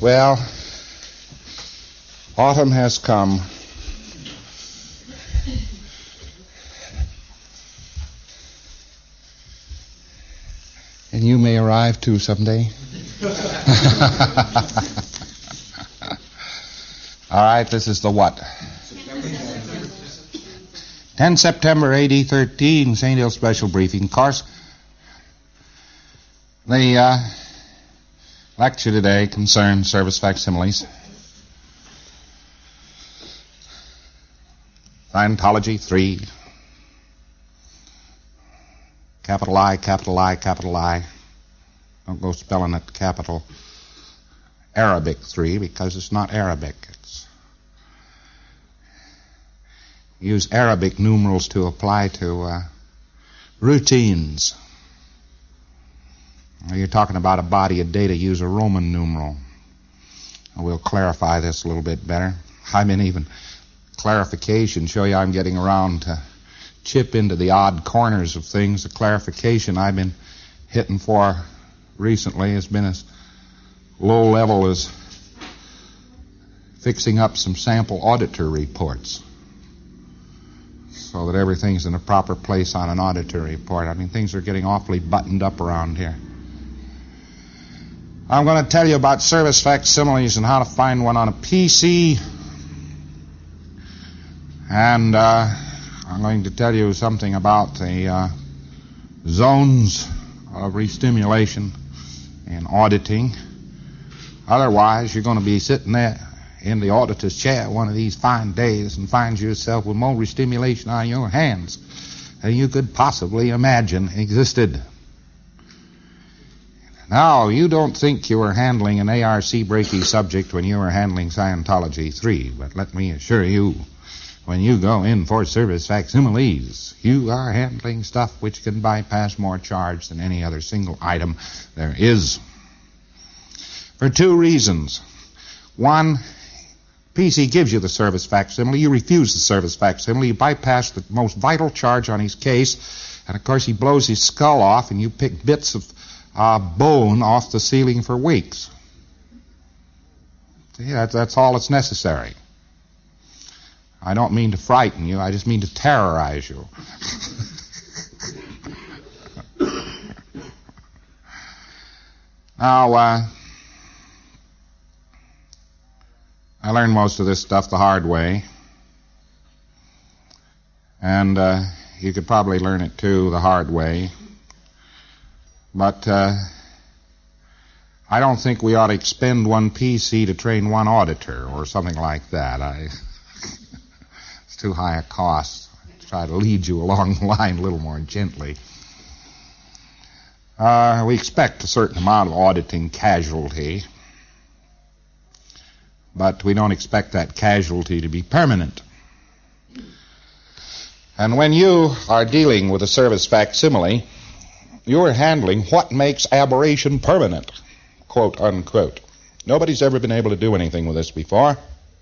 Well, autumn has come. And you may arrive too someday. All right, this is the what? 10 September AD 13, St. Hill Special Briefing. Of course, the lecture today concerns service facsimiles. Scientology 3. Capital I, capital I, capital I. Don't go spelling it capital Arabic 3 because it's not Arabic. Use Arabic numerals to apply to routines. When you're talking about a body of data, use a Roman numeral. We'll clarify this a little bit better. I mean, even clarification, show you I'm getting around to chip into the odd corners of things. The clarification I've been hitting for recently has been as low level as fixing up some sample auditor reports so that everything's in the proper place on an auditor report. I mean, things are getting awfully buttoned up around here. I'm going to tell you about service facsimiles and how to find one on a PC. And I'm going to tell you something about the zones of restimulation and auditing. Otherwise, you're going to be sitting there in the auditor's chair one of these fine days and find yourself with more restimulation on your hands than you could possibly imagine existed. Now, you don't think you were handling an ARC breaky subject when you were handling Scientology 3, but let me assure you, when you go in for service facsimiles, you are handling stuff which can bypass more charge than any other single item there is. For two reasons. One, PC gives you the service facsimile, you refuse the service facsimile, you bypass the most vital charge on his case, and of course he blows his skull off and you pick bits of bone off the ceiling for weeks. See, that's all that's necessary. I don't mean to frighten you, I just mean to terrorize you. Now, I learned most of this stuff the hard way. And you could probably learn it too the hard way. But I don't think we ought to expend one PC to train one auditor or something like that. It's too high a cost. I'll try to lead you along the line a little more gently. We expect a certain amount of auditing casualty, but we don't expect that casualty to be permanent. And when you are dealing with a service facsimile, you're handling what makes aberration permanent, quote unquote. Nobody's ever been able to do anything with this before.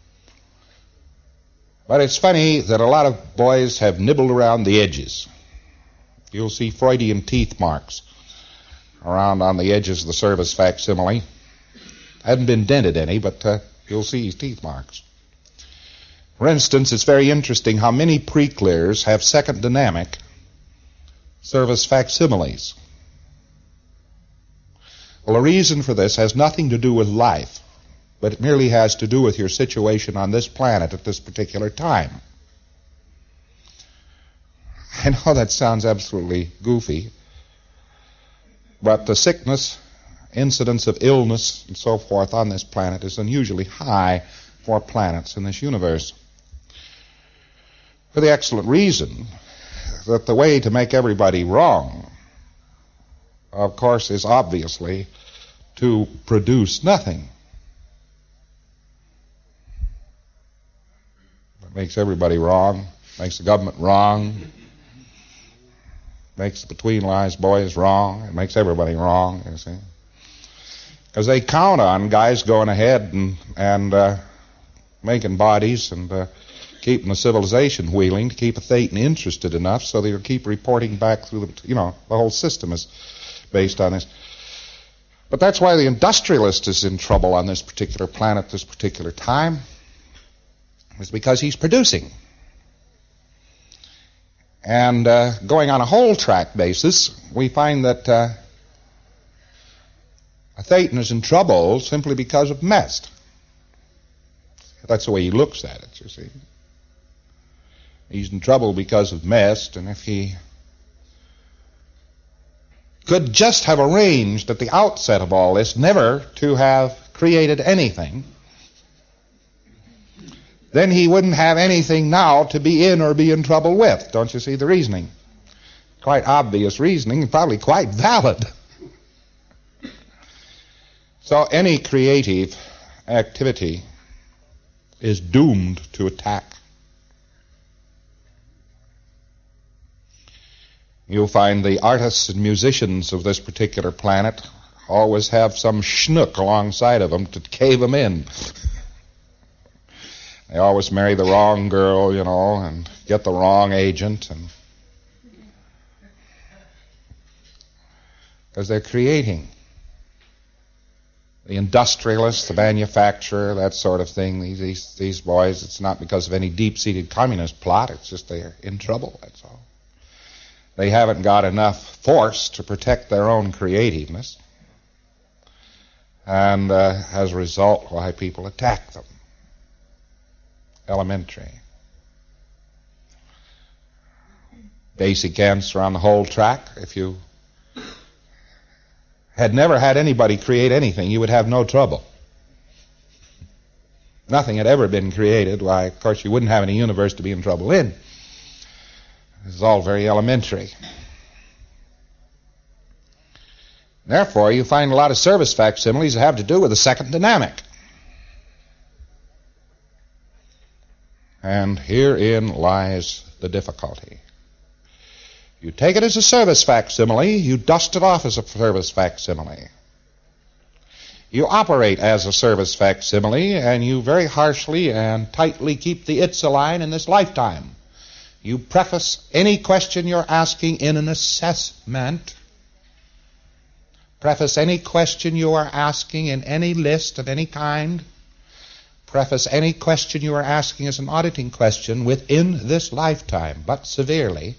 But it's funny that a lot of boys have nibbled around the edges. You'll see Freudian teeth marks around on the edges of the service facsimile. Hadn't been dented any, but you'll see his teeth marks. For instance, it's very interesting how many pre-clears have second dynamic service facsimiles. Well, the reason for this has nothing to do with life, but it merely has to do with your situation on this planet at this particular time. I know that sounds absolutely goofy, but the sickness, incidence of illness, and so forth on this planet is unusually high for planets in this universe. For the excellent reason that the way to make everybody wrong, of course, is obviously to produce nothing. That makes everybody wrong, makes the government wrong, makes the between lies boys wrong, it makes everybody wrong, you see. Because they count on guys going ahead and making bodies and keeping the civilization wheeling to keep a Thetan interested enough so they'll keep reporting back through the whole system is based on this. But that's why the industrialist is in trouble on this particular planet, this particular time, is because he's producing. And going on a whole track basis, we find that Thetan is in trouble simply because of mess. That's the way he looks at it, you see. He's in trouble because of mess, and if he could just have arranged at the outset of all this never to have created anything, then he wouldn't have anything now to be in or be in trouble with. Don't you see the reasoning? Quite obvious reasoning, and probably quite valid. So any creative activity is doomed to attack. You'll find the artists and musicians of this particular planet always have some schnook alongside of them to cave them in. They always marry the wrong girl, you know, and get the wrong agent, and because they're creating. The industrialist, the manufacturer, that sort of thing, these boys, it's not because of any deep-seated communist plot, it's just they're in trouble, that's all. They haven't got enough force to protect their own creativeness. And as a result, why people attack them. Elementary. Basic answer on the whole track. If you had never had anybody create anything, you would have no trouble. Nothing had ever been created. Why, of course, you wouldn't have any universe to be in trouble in. This is all very elementary. Therefore, you find a lot of service facsimiles that have to do with the second dynamic. And herein lies the difficulty. You take it as a service facsimile, you dust it off as a service facsimile. You operate as a service facsimile, and you very harshly and tightly keep the Itza-line in this lifetime. You preface any question you're asking in an assessment. Preface any question you are asking in any list of any kind. Preface any question you are asking as an auditing question within this lifetime, but severely.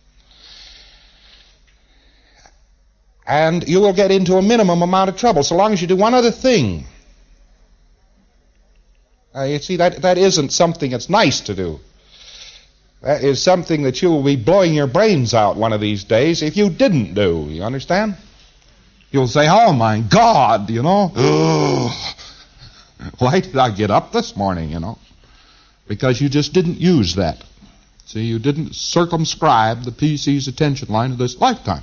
And you will get into a minimum amount of trouble so long as you do one other thing. You see, that isn't something that's nice to do. That is something that you will be blowing your brains out one of these days if you didn't do. You understand? You'll say, oh my God, you know. Why did I get up this morning, you know? Because you just didn't use that. See, you didn't circumscribe the PC's attention line of this lifetime.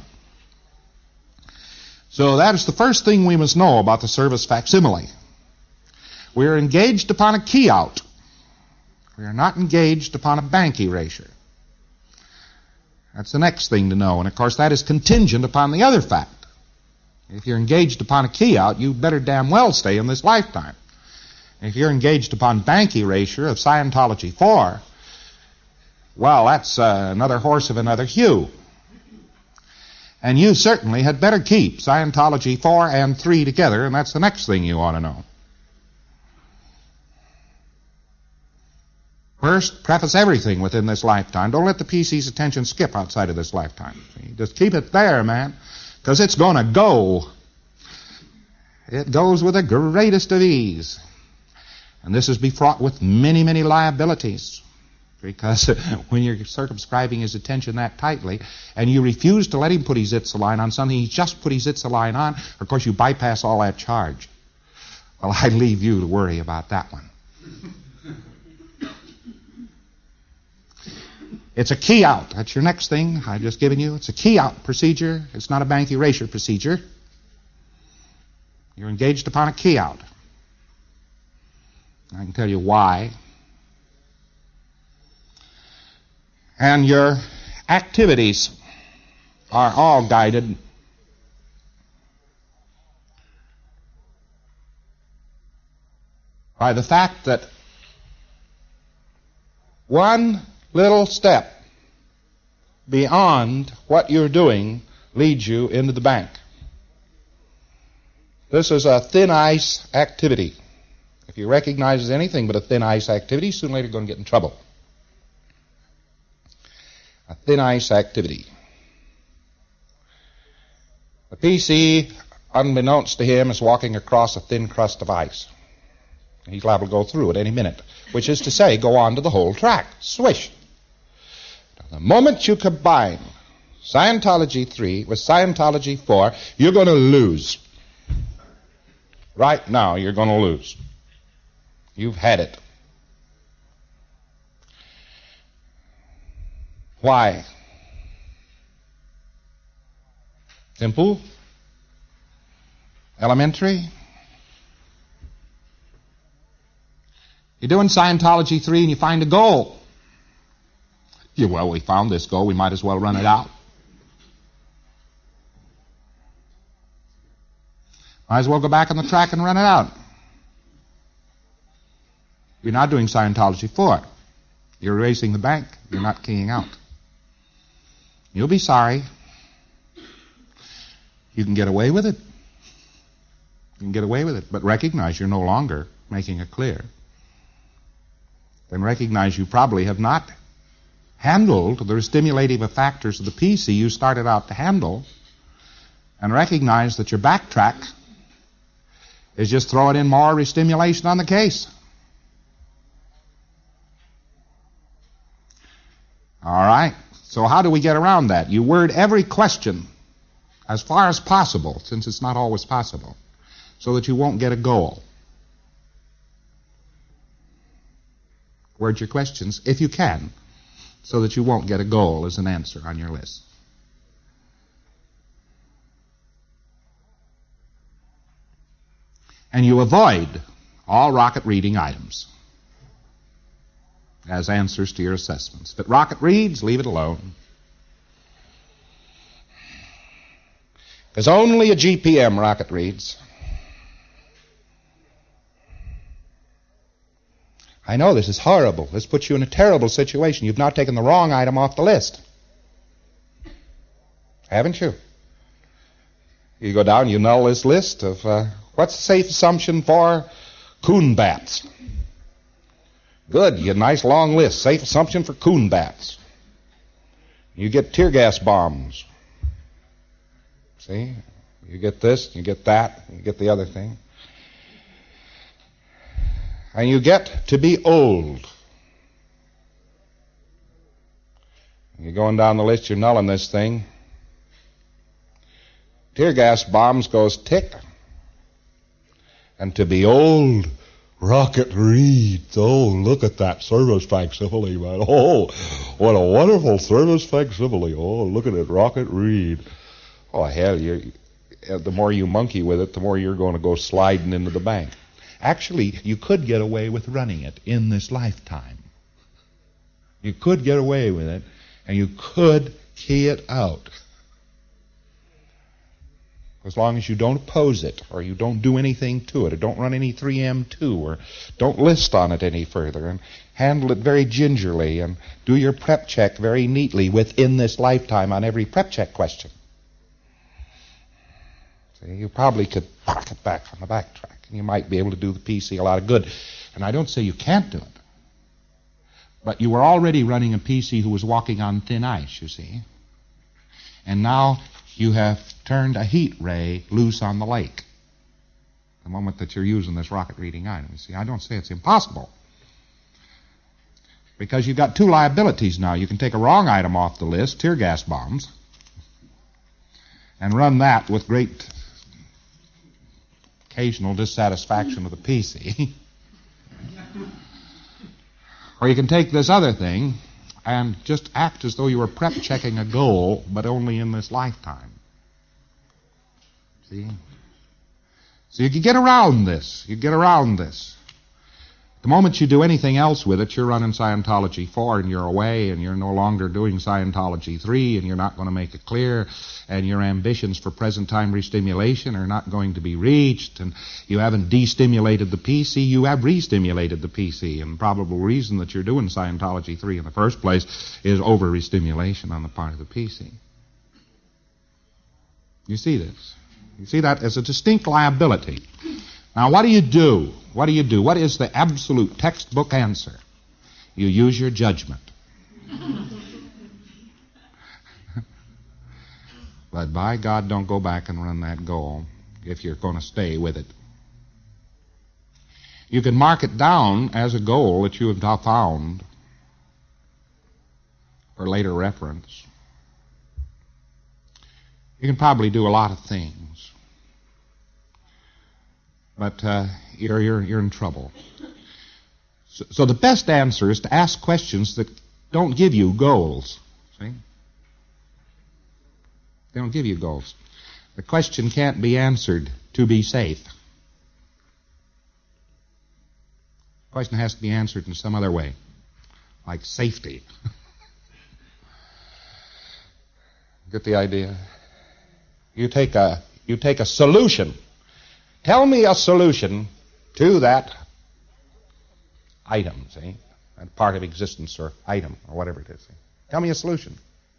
So that is the first thing we must know about the service facsimile. We are engaged upon a key out. We are not engaged upon a bank erasure. That's the next thing to know. And, of course, that is contingent upon the other fact. If you're engaged upon a key out, you'd better damn well stay in this lifetime. If you're engaged upon bank erasure of Scientology 4, well, that's another horse of another hue. And you certainly had better keep Scientology 4 and 3 together, and that's the next thing you ought to know. First, preface everything within this lifetime. Don't let the PC's attention skip outside of this lifetime. Just keep it there, man, because it's going to go. It goes with the greatest of ease. And this is fraught with many, many liabilities, because when you're circumscribing his attention that tightly and you refuse to let him put his Itza-line on something he's just put his Itza-line on, of course you bypass all that charge. Well, I leave you to worry about that one. It's a key out. That's your next thing I've just given you. It's a key out procedure. It's not a bank erasure procedure. You're engaged upon a key out. I can tell you why. And your activities are all guided by the fact that one little step beyond what you're doing leads you into the bank. This is a thin ice activity. If you recognize as anything but a thin ice activity, sooner or later you're going to get in trouble. A thin ice activity. The PC, unbeknownst to him, is walking across a thin crust of ice. He's liable to go through at any minute, which is to say, go on to the whole track. Swish. Now, the moment you combine Scientology 3 with Scientology 4, you're going to lose. Right now, you're going to lose. You've had it. Why? Simple? Elementary? You're doing Scientology 3 and you find a goal. Well, we found this goal, we might as well run it out. Might as well go back on the track and run it out. You're not doing Scientology 4. You're erasing the bank. You're not keying out. You'll be sorry. You can get away with it. You can get away with it, but recognize you're no longer making it clear. Then recognize you probably have not handled the stimulative factors of the PC you started out to handle, and recognize that your backtrack is just throwing in more restimulation on the case. All right. So how do we get around that? You word every question as far as possible, since it's not always possible, so that you won't get a goal. Word your questions, if you can, so that you won't get a goal as an answer on your list. And you avoid all rocket reading items as answers to your assessments. If it rocket reads, leave it alone. Because only a GPM rocket reads. I know this is horrible. This puts you in a terrible situation. You've now taken the wrong item off the list. Haven't you? You go down, you null this list of what's the safe assumption for coon bats? Good, you get a nice long list. Safe assumption for coon bats. You get tear gas bombs. See? You get this, you get that, you get the other thing. And you get to be old. You're going down the list, you're nulling this thing. Tear gas bombs goes tick. And to be old, rocket reads. Oh, look at that service facsimile, man. Oh, what a wonderful service facsimile. Oh, look at it, rocket read. Oh, hell, the more you monkey with it, the more you're going to go sliding into the bank. Actually, you could get away with running it in this lifetime. You could get away with it, and you could key it out. As long as you don't oppose it, or you don't do anything to it, or don't run any 3M2, or don't list on it any further, and handle it very gingerly, and do your prep check very neatly within this lifetime on every prep check question. See, you probably could park it back on the backtrack, and you might be able to do the PC a lot of good. And I don't say you can't do it, but you were already running a PC who was walking on thin ice, you see. And now you have turned a heat ray loose on the lake the moment that you're using this rocket reading item. You see, I don't say it's impossible, because you've got two liabilities now. You can take a wrong item off the list, tear gas bombs, and run that with great occasional dissatisfaction with the PC. Or you can take this other thing and just act as though you were prep checking a goal, but only in this lifetime. See? So you can get around this. You get around this. The moment you do anything else with it, you're running Scientology 4 and you're away, and you're no longer doing Scientology 3, and you're not going to make it clear, and your ambitions for present time restimulation are not going to be reached, and you haven't destimulated the PC, you have restimulated the PC, and the probable reason that you're doing Scientology 3 in the first place is over-restimulation on the part of the PC. You see this? You see that as a distinct liability. Now, what do you do? What do you do? What is the absolute textbook answer? You use your judgment. But by God, don't go back and run that goal if you're going to stay with it. You can mark it down as a goal that you have found for later reference. You can probably do a lot of things, but you're in trouble. So the best answer is to ask questions that don't give you goals. See? They don't give you goals. The question can't be answered to be safe. The question has to be answered in some other way, like safety. Get the idea? You take a solution. Tell me a solution to that item, see? That part of existence or item or whatever it is. See? Tell me a solution.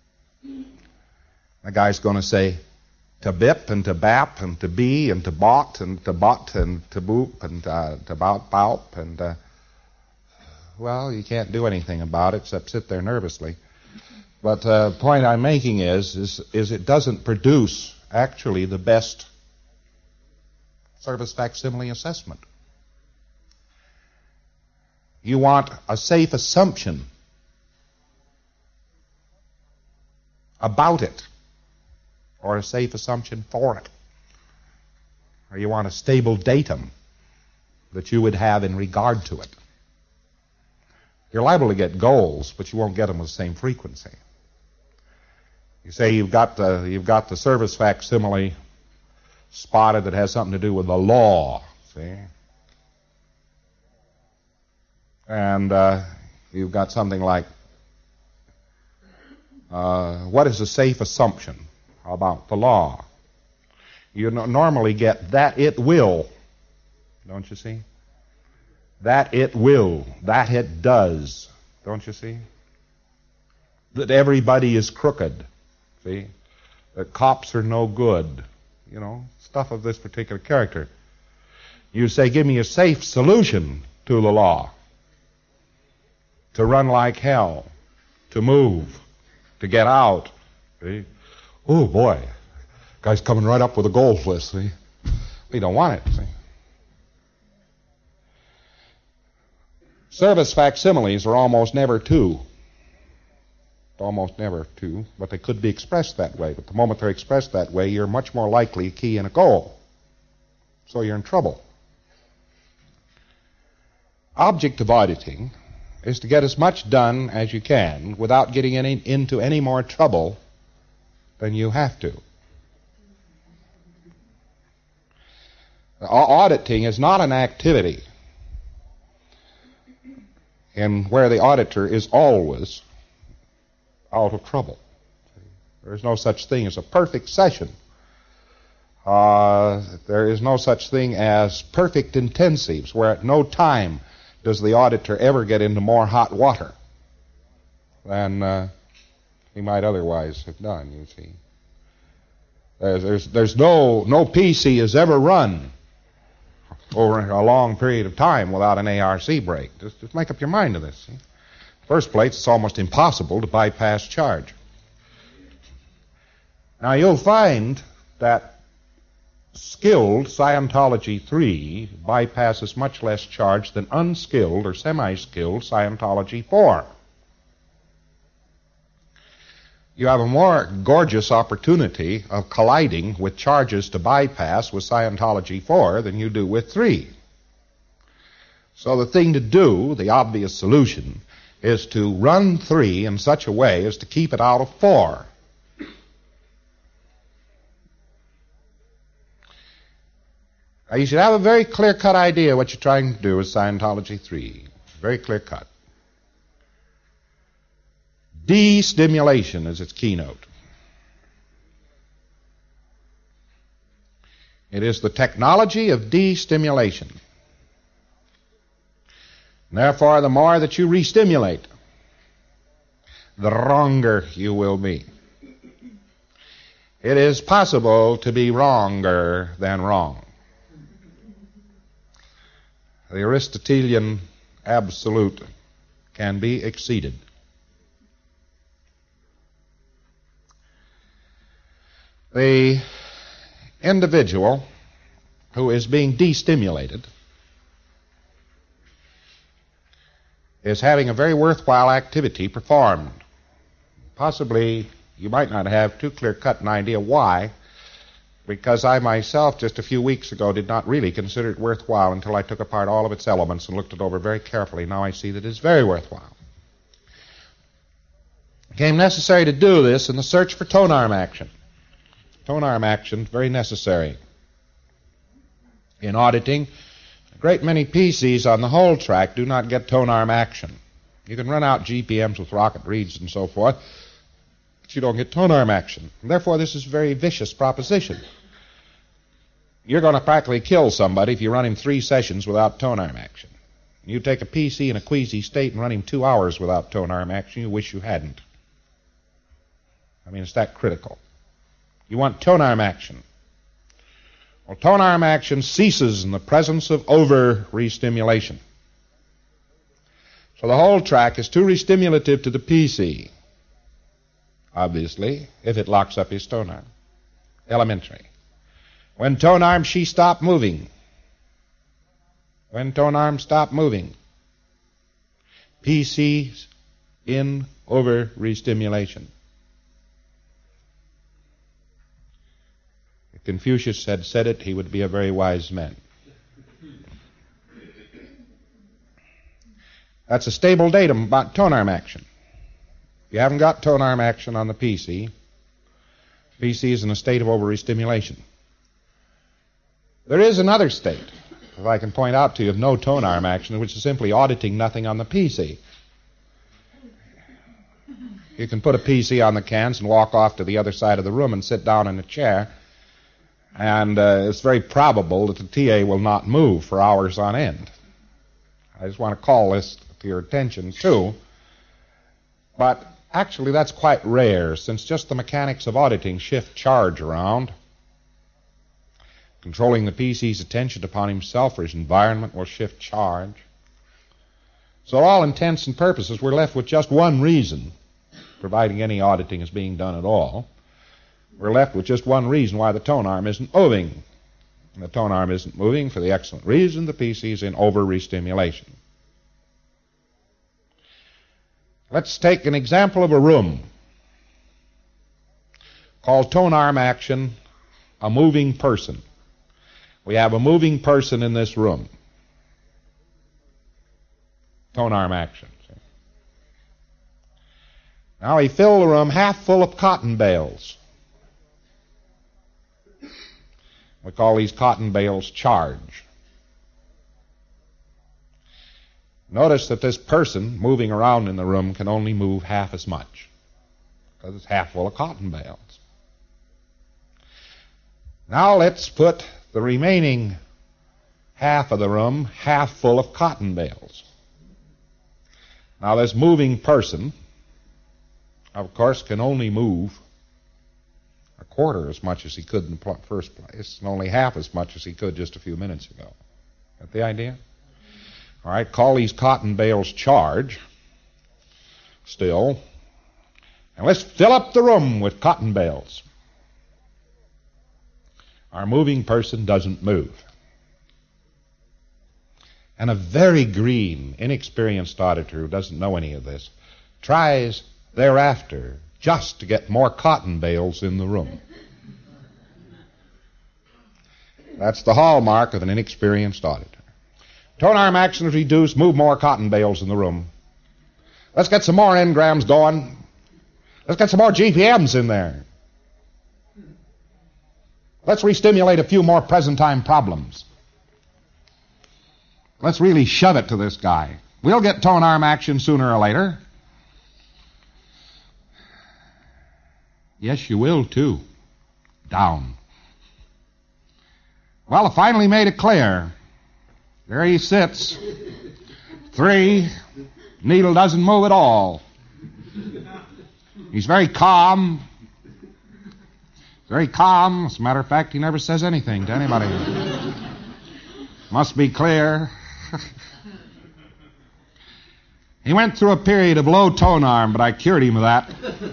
The guy's going to say to bip and to bap and to be and to bot and to bot and to boop and to bout boup and well, you can't do anything about it except sit there nervously. But the point I'm making is it doesn't produce actually the best service facsimile assessment. You want a safe assumption about it, or a safe assumption for it. Or you want a stable datum that you would have in regard to it. You're liable to get goals, but you won't get them with the same frequency. You say you've got the service facsimile spotted that has something to do with the law, see? And you've got something like, what is a safe assumption about the law? You normally get that it will, don't you see? That it will, that it does, don't you see? That everybody is crooked, see? That cops are no good, you know, stuff of this particular character. You say, give me a safe solution to the law. To run like hell, to move, to get out, see? Oh, boy, guy's coming right up with a goals list, see? We don't want it, see? Service facsimiles are almost never two. Almost never two, but they could be expressed that way. But the moment they're expressed that way, you're much more likely to key in a goal. So you're in trouble. Object of auditing is to get as much done as you can without getting into any more trouble than you have to. Auditing is not an activity in where the auditor is always out of trouble. There is no such thing as a perfect session. There is no such thing as perfect intensives, where at no time does the auditor ever get into more hot water than he might otherwise have done, you see. There's no PC has ever run over a long period of time without an ARC break. Just make up your mind to this. See? First place, it's almost impossible to bypass charge. Now you'll find that skilled Scientology 3 bypasses much less charge than unskilled or semi-skilled Scientology 4. You have a more gorgeous opportunity of colliding with charges to bypass with Scientology 4 than you do with 3. So the thing to do, the obvious solution, is to run 3 in such a way as to keep it out of 4. Now you should have a very clear-cut idea what you're trying to do with Scientology 3. Very clear-cut. De-stimulation is its keynote. It is the technology of de-stimulation. Therefore, the more that you re-stimulate, the wronger you will be. it is possible to be wronger than wrong. The Aristotelian absolute can be exceeded. The individual who is being destimulated is having a very worthwhile activity performed. Possibly you might not have too clear-cut an idea why, because I myself just a few weeks ago did not really consider it worthwhile until I took apart all of its elements and looked it over very carefully. Now I see that it's very worthwhile. It became necessary to do this in the search for tone arm action. Tone arm action, very necessary. In auditing, a great many PCs on the whole track do not get tone arm action. You can run out GPMs with rocket reads and so forth, but you don't get tone arm action. And therefore, this is a very vicious proposition. You're going to practically kill somebody if you run him 3 sessions without tone arm action. You take a PC in a queasy state and run him 2 hours without tone arm action, you wish you hadn't. I mean, it's that critical. You want tone arm action. Well, tone arm action ceases in the presence of over-restimulation. So the whole track is too restimulative to the PC, obviously, if it locks up his tone arm. Elementary. When tone arm, she stopped moving. When tone arm stopped moving. PC's in over-restimulation. If Confucius had said it, he would be a very wise man. That's a stable datum about tone arm action. If you haven't got tone arm action on the PC is in a state of over-restimulation. There is another state, if I can point out to you, of no tone arm action, which is simply auditing nothing on the PC. You can put a PC on the cans and walk off to the other side of the room and sit down in a chair, and it's very probable that the TA will not move for hours on end. I just want to call this to your attention, too. But actually, that's quite rare, since just the mechanics of auditing shift charge around. Controlling the PC's attention upon himself or his environment will shift charge. So all intents and purposes, we're left with just one reason, providing any auditing is being done at all. We're left with just one reason why the tone arm isn't moving. And the tone arm isn't moving for the excellent reason the PC is in over-restimulation. Let's take an example of a room called tone arm action, a moving person. We have a moving person in this room. Tone arm action. See? Now he filled the room half full of cotton bales. We call these cotton bales charge. Notice that this person moving around in the room can only move half as much, because it's half full of cotton bales. Now let's put the remaining half of the room half full of cotton bales. Now this moving person, of course, can only move a quarter as much as he could in the first place, and only half as much as he could just a few minutes ago. Got the idea? All right, call these cotton bales charge still, and let's fill up the room with cotton bales. Our moving person doesn't move. And a very green, inexperienced auditor who doesn't know any of this tries thereafter just to get more cotton bales in the room. That's the hallmark of an inexperienced auditor. Tone arm action is reduced, move more cotton bales in the room. Let's get some more engrams going. Let's get some more GPMs in there. Let's restimulate a few more present-time problems. Let's really shove it to this guy. We'll get tone arm action sooner or later. Yes, you will, too. Down. Well, I finally made it clear. There he sits. 3. Needle doesn't move at all. He's very calm. Very calm. As a matter of fact, he never says anything to anybody. Must be clear. He went through a period of low tone arm, but I cured him of that.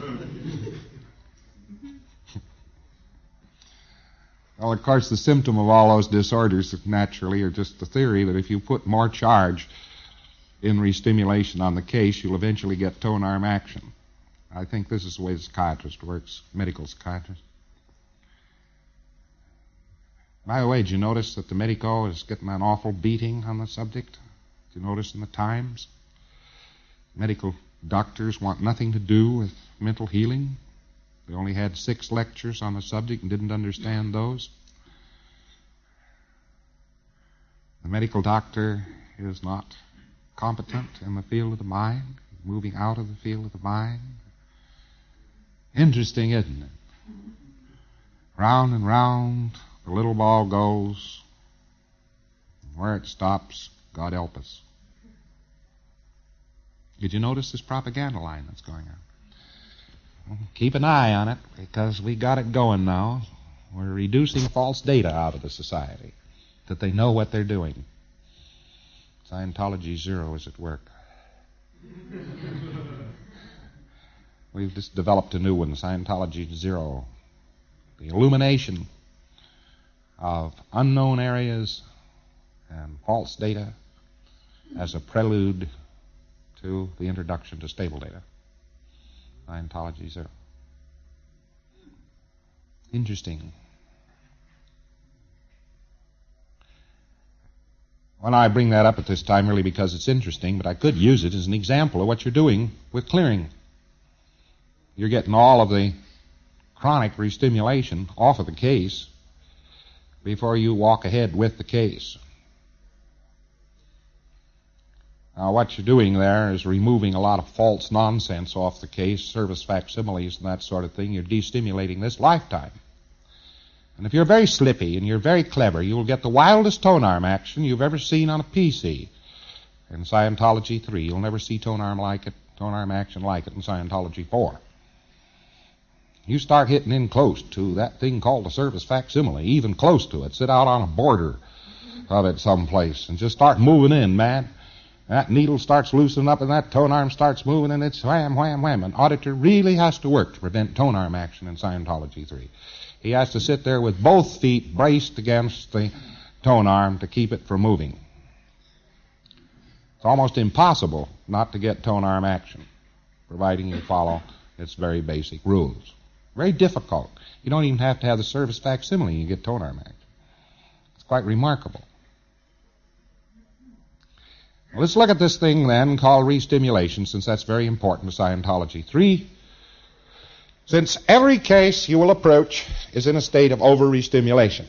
Well, of course, the symptom of all those disorders, naturally, are just the theory that if you put more charge in restimulation on the case, you'll eventually get tone arm action. I think this is the way the psychiatrist works, medical psychiatrist. By the way, did you notice that the medico is getting an awful beating on the subject? Did you notice in the Times? Medical doctors want nothing to do with mental healing. They only had 6 lectures on the subject and didn't understand those. The medical doctor is not competent in the field of the mind, moving out of the field of the mind. Interesting, isn't it? Round and round the little ball goes. Where it stops, God help us. Did you notice this propaganda line that's going on? Keep an eye on it, because we got it going now. We're reducing false data out of the society, that they know what they're doing. Scientology Zero is at work. We've just developed a new one, Scientology Zero. The illumination of unknown areas and false data as a prelude to the introduction to stable data. Scientology Zero. Interesting. Well, I bring that up at this time really because it's interesting, but I could use it as an example of what you're doing with clearing. You're getting all of the chronic restimulation off of the case before you walk ahead with the case. Now, what you're doing there is removing a lot of false nonsense off the case, service facsimiles and that sort of thing. You're destimulating this lifetime. And if you're very slippy and you're very clever, you'll get the wildest tone arm action you've ever seen on a PC in Scientology 3. You'll never see tone arm action like it in Scientology 4. You start hitting in close to that thing called a service facsimile, even close to it. Sit out on a border of it someplace and just start moving in, man. That needle starts loosening up and that tone arm starts moving and it's wham, wham, wham. An auditor really has to work to prevent tone arm action in Scientology 3. He has to sit there with both feet braced against the tone arm to keep it from moving. It's almost impossible not to get tone arm action, providing you follow its very basic rules. Very difficult. You don't even have to have the service facsimile, you get tone arm action. It's quite remarkable. Well, let's look at this thing then called restimulation, since that's very important to Scientology 3. Since every case you will approach is in a state of over-restimulation.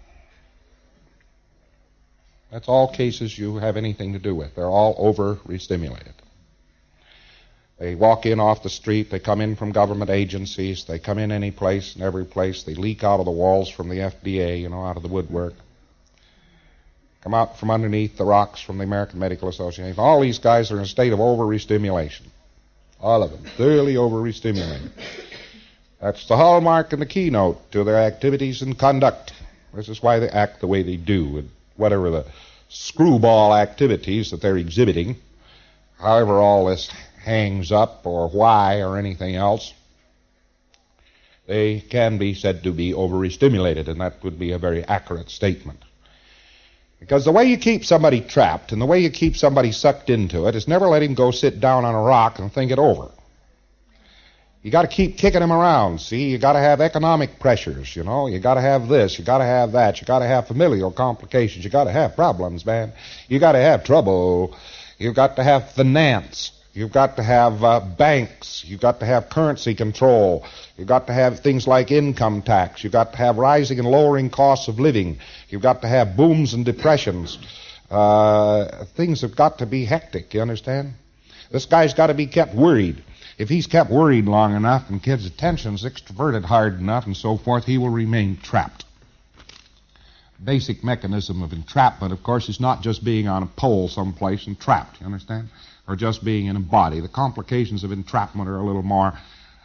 That's all cases you have anything to do with. They're all over-restimulated. They walk in off the street, they come in from government agencies, they come in any place and every place, they leak out of the walls from the FDA, out of the woodwork. Come out from underneath the rocks from the American Medical Association. All these guys are in a state of over-restimulation. All of them, thoroughly over-restimulated. That's the hallmark and the keynote to their activities and conduct. This is why they act the way they do, and whatever the screwball activities that they're exhibiting, however all this hangs up or why or anything else, they can be said to be over-restimulated, and that would be a very accurate statement. Because the way you keep somebody trapped and the way you keep somebody sucked into it is never let him go sit down on a rock and think it over. You got to keep kicking him around, see? You got to have economic pressures, You got to have this, you got to have that, you got to have familial complications, you got to have problems, man. You got to have trouble. You've got to have finance. You've got to have banks. You've got to have currency control. You've got to have things like income tax. You've got to have rising and lowering costs of living. You've got to have booms and depressions. Things have got to be hectic, you understand? This guy's got to be kept worried. If he's kept worried long enough and kids' attention's extroverted hard enough and so forth, he will remain trapped. Basic mechanism of entrapment, of course, is not just being on a pole someplace and trapped, you understand? Or just being in a body. The complications of entrapment are a little more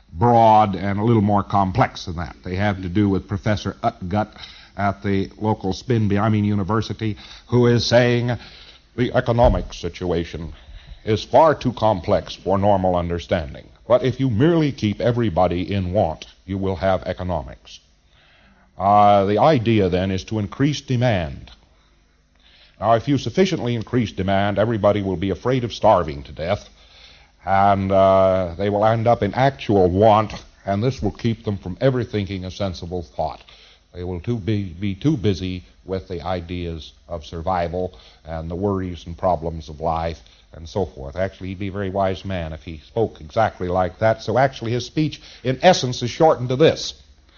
broad and a little more complex than that. They have to do with Professor Utgut at the local Spin-Beyaming University, who is saying the economic situation is far too complex for normal understanding. But if you merely keep everybody in want, you will have economics. The idea then is to increase demand. Now, if you sufficiently increase demand, everybody will be afraid of starving to death, and they will end up in actual want, and this will keep them from ever thinking a sensible thought. They will be too busy with the ideas of survival and the worries and problems of life and so forth. Actually, he'd be a very wise man if he spoke exactly like that. So actually his speech, in essence, is shortened to this: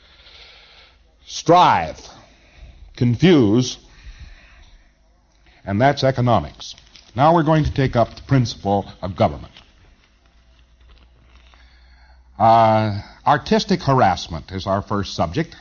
strive, confuse, and that's economics. Now we're going to take up the principle of government. Artistic harassment is our first subject.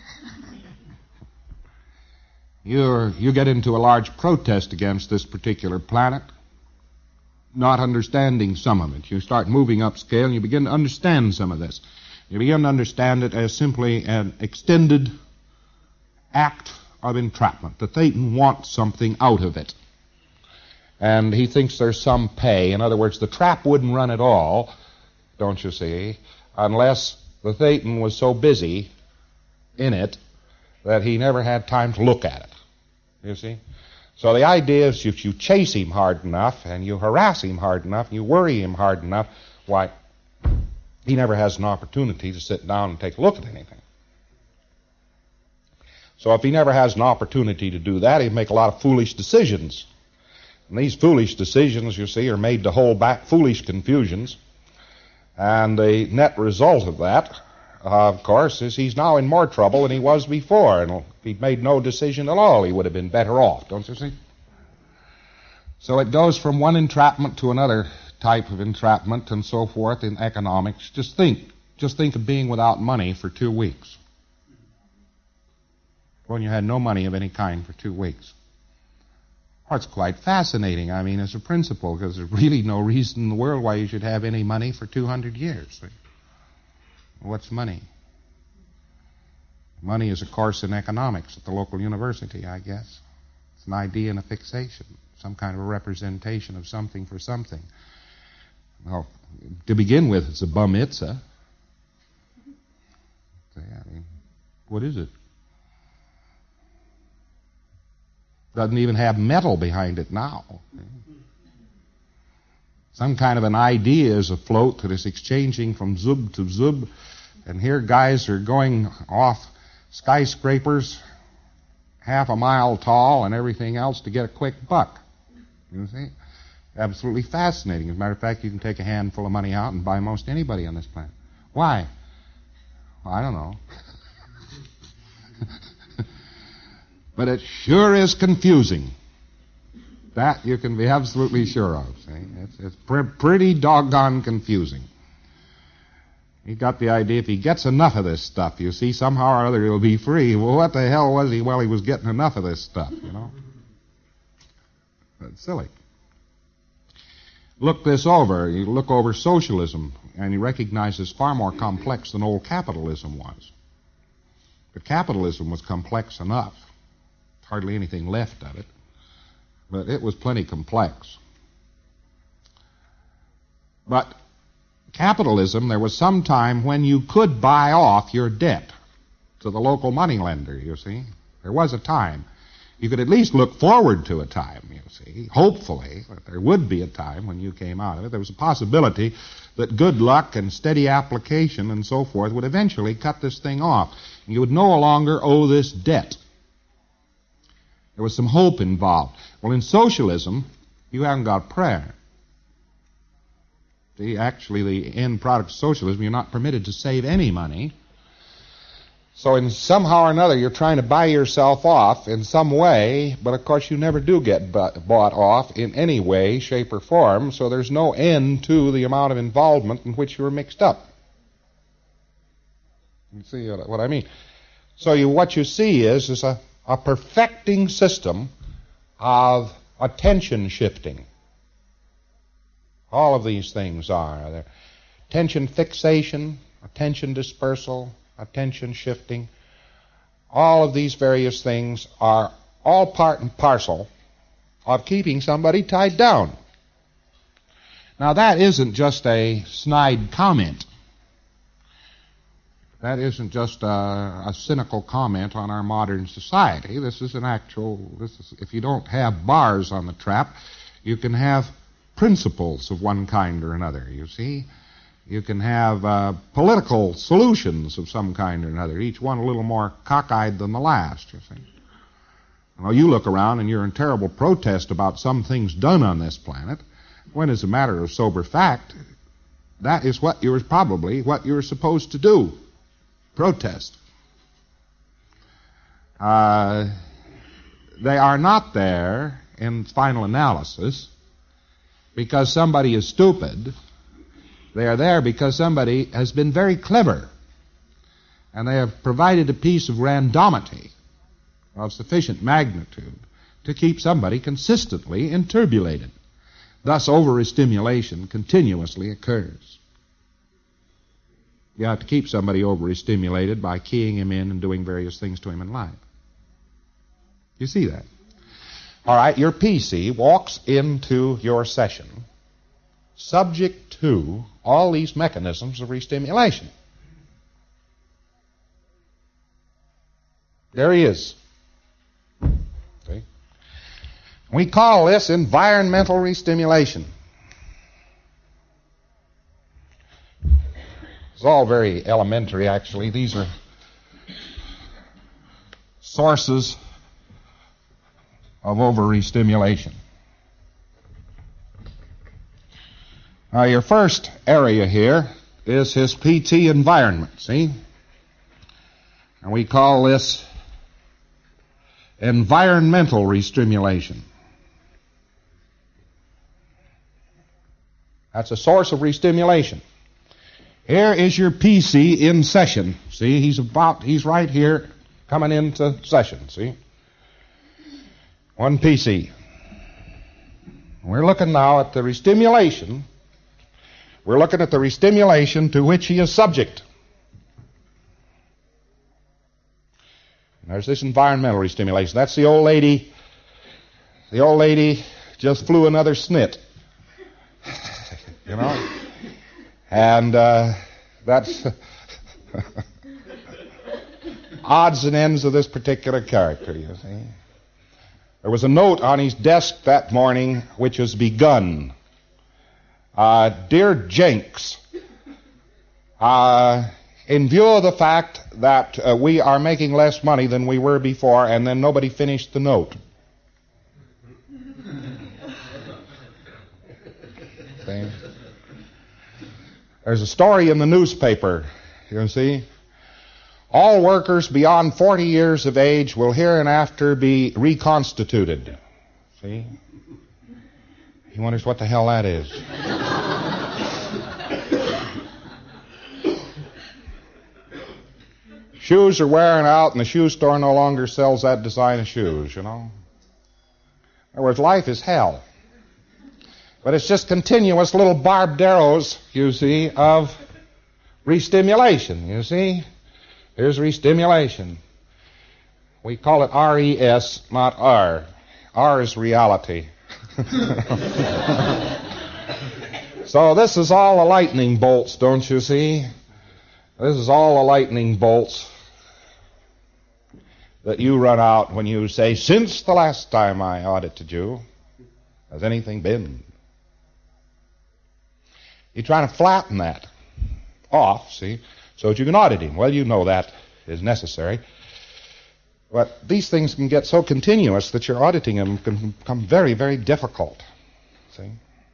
You get into a large protest against this particular planet, not understanding some of it. You start moving upscale and you begin to understand some of this. You begin to understand it as simply an extended act of entrapment. The Thetan wants something out of it, and he thinks there's some pay. In other words, the trap wouldn't run at all, don't you see, unless the Thetan was so busy in it that he never had time to look at it, you see. So the idea is if you chase him hard enough and you harass him hard enough and you worry him hard enough, why, he never has an opportunity to sit down and take a look at anything. So if he never has an opportunity to do that, he'd make a lot of foolish decisions. And these foolish decisions, you see, are made to hold back foolish confusions. And the net result of that, of course, is he's now in more trouble than he was before. And if he'd made no decision at all, he would have been better off, don't you see? So it goes from one entrapment to another type of entrapment and so forth in economics. Just think of being without money for 2 weeks. When you had no money of any kind for 2 weeks. Well, it's quite fascinating, I mean, as a principle, because there's really no reason in the world why you should have any money for 200 years. What's money? Money is a course in economics at the local university, I guess. It's an idea and a fixation, some kind of a representation of something for something. Well, to begin with, it's a bar mitzvah. I mean, what is it? Doesn't even have metal behind it now. Some kind of an idea is afloat that is exchanging from zub to zub, and here guys are going off skyscrapers half a mile tall and everything else to get a quick buck. You see? Absolutely fascinating. As a matter of fact, you can take a handful of money out and buy most anybody on this planet. Why? Well, I don't know. But it sure is confusing. That you can be absolutely sure of. See? It's pretty doggone confusing. He got the idea if he gets enough of this stuff, you see, somehow or other he'll be free. Well, what the hell was he? Well, he was getting enough of this stuff, you know. That's silly. Look this over. You look over socialism, and you recognize it's far more complex than old capitalism was. But capitalism was complex enough. Hardly anything left of it. But it was plenty complex. But capitalism, there was some time when you could buy off your debt to the local moneylender, you see. There was a time. You could at least look forward to a time, you see. Hopefully, that there would be a time when you came out of it. There was a possibility that good luck and steady application and so forth would eventually cut this thing off. And you would no longer owe this debt. There was some hope involved. Well, in socialism, you haven't got prayer. See, actually, the end product of socialism, you're not permitted to save any money. So in somehow or another, you're trying to buy yourself off in some way, but of course you never do get bought off in any way, shape, or form, so there's no end to the amount of involvement in which you're mixed up. You see what I mean? So what you see is a perfecting system of attention shifting. All of these things are. Attention fixation, attention dispersal, attention shifting. All of these various things are all part and parcel of keeping somebody tied down. Now, that isn't just a snide comment. That isn't just a cynical comment on our modern society. This is if you don't have bars on the trap, you can have principles of one kind or another, you see. You can have political solutions of some kind or another, each one a little more cockeyed than the last, you see. Now, you look around and you're in terrible protest about some things done on this planet, when as a matter of sober fact, that is what you're supposed to do. Protest. They are not there in final analysis because somebody is stupid. They are there because somebody has been very clever, and they have provided a piece of randomity of sufficient magnitude to keep somebody consistently interbulated. Thus, overstimulation continuously occurs. You have to keep somebody overstimulated by keying him in and doing various things to him in life. You see that? All right, your PC walks into your session subject to all these mechanisms of restimulation. There he is. Okay. We call this environmental restimulation. It's all very elementary, actually. These are sources of overstimulation. Now, your first area here is his PT environment, see? And we call this environmental restimulation. That's a source of restimulation. Here is your PC in session. See, he's right here coming into session, see? One PC. We're looking now at the restimulation. We're looking at the restimulation to which he is subject. And there's this environmental restimulation. That's the old lady. The old lady just flew another snit. You know? And that's odds and ends of this particular character, you see. There was a note on his desk that morning which has begun. Dear Jenks, in view of the fact that we are making less money than we were before, and then nobody finished the note. See? There's a story in the newspaper, you see. All workers beyond 40 years of age will hereinafter be reconstituted. See? He wonders what the hell that is. Shoes are wearing out, and the shoe store no longer sells that design of shoes, you know. In other words, life is hell. But it's just continuous little barbed arrows, you see, of restimulation, you see. Here's restimulation. We call it R-E-S, not R. R is reality. So this is all the lightning bolts, don't you see? This is all the lightning bolts that you run out when you say, since the last time I audited you, has anything been? You're trying to flatten that off, see, so that you can audit him. Well, you know that is necessary. But these things can get so continuous that your auditing them can become very, very difficult. See?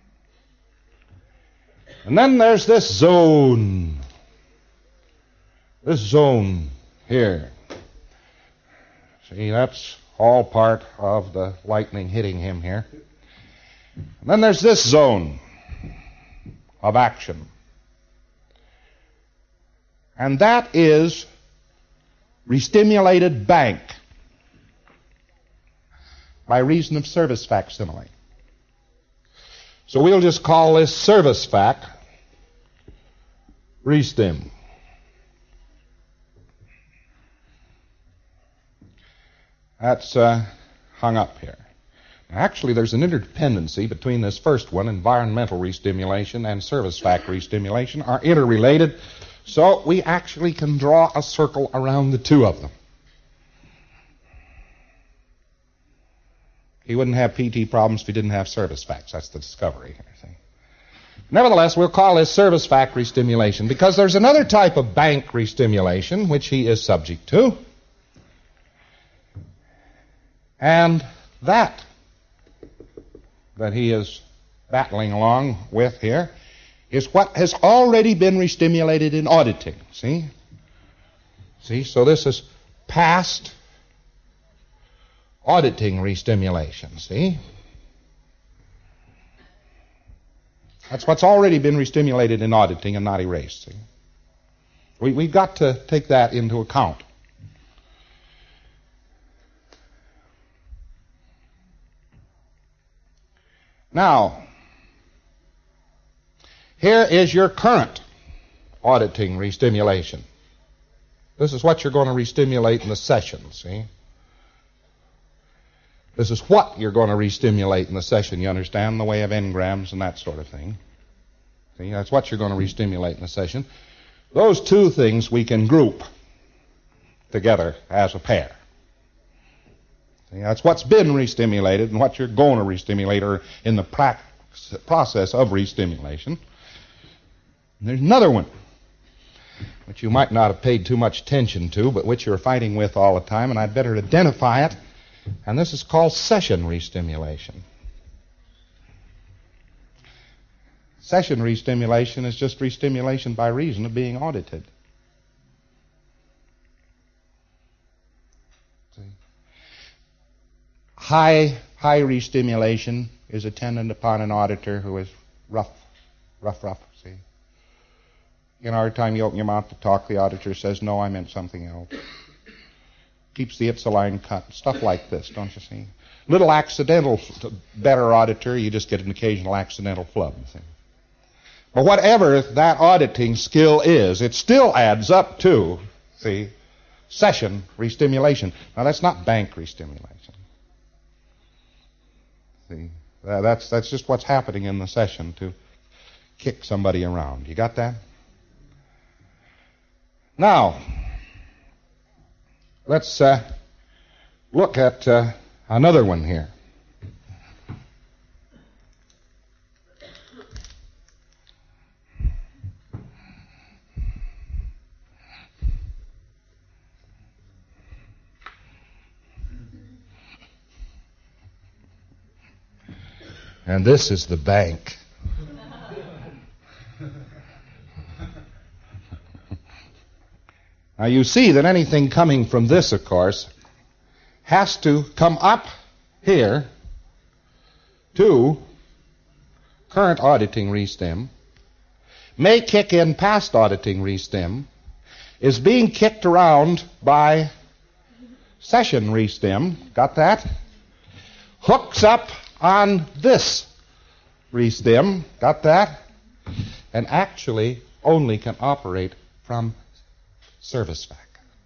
And then there's this zone. This zone here. See, that's all part of the lightning hitting him here. And then there's this zone of action. And that is restimulated bank by reason of service facsimile. So we'll just call this service fac restim. That's hung up here. Actually, there's an interdependency between this first one, environmental restimulation, and service fact restimulation are interrelated, so we actually can draw a circle around the two of them. He wouldn't have PT problems if he didn't have service facts. That's the discovery here. See? Nevertheless, we'll call this service fact restimulation because there's another type of bank restimulation which he is subject to. And that he is battling along with here is what has already been restimulated in auditing. See? So this is past auditing restimulation. See? That's what's already been restimulated in auditing and not erased. See? We've got to take that into account. Now, here is your current auditing restimulation. This is what you're going to restimulate in the session, see? This is what you're going to restimulate in the session, you understand, in the way of engrams and that sort of thing. See, that's what you're going to restimulate in the session. Those two things we can group together as a pair. See, that's what's been restimulated and what you're going to restimulate or in the process of restimulation. And there's another one, which you might not have paid too much attention to, but which you're fighting with all the time, and I'd better identify it. And this is called session restimulation. Session restimulation is just restimulation by reason of being audited. See? High restimulation is attendant upon an auditor who is rough, see? You know, every time you open your mouth to talk, the auditor says, no, I meant something else. Keeps the ipsiline cut, stuff like this, don't you see? Little accidental, better auditor, you just get an occasional accidental flub. See? But whatever that auditing skill is, it still adds up to, see, session restimulation. Now that's not bank restimulation. See, that's just what's happening in the session to kick somebody around. You got that? Now, let's look at another one here. And this is the bank. Now you see that anything coming from this, of course, has to come up here to current auditing restim, may kick in past auditing restim, is being kicked around by session restim, got that? Hooks up on this restim, got that? And actually only can operate from service fact.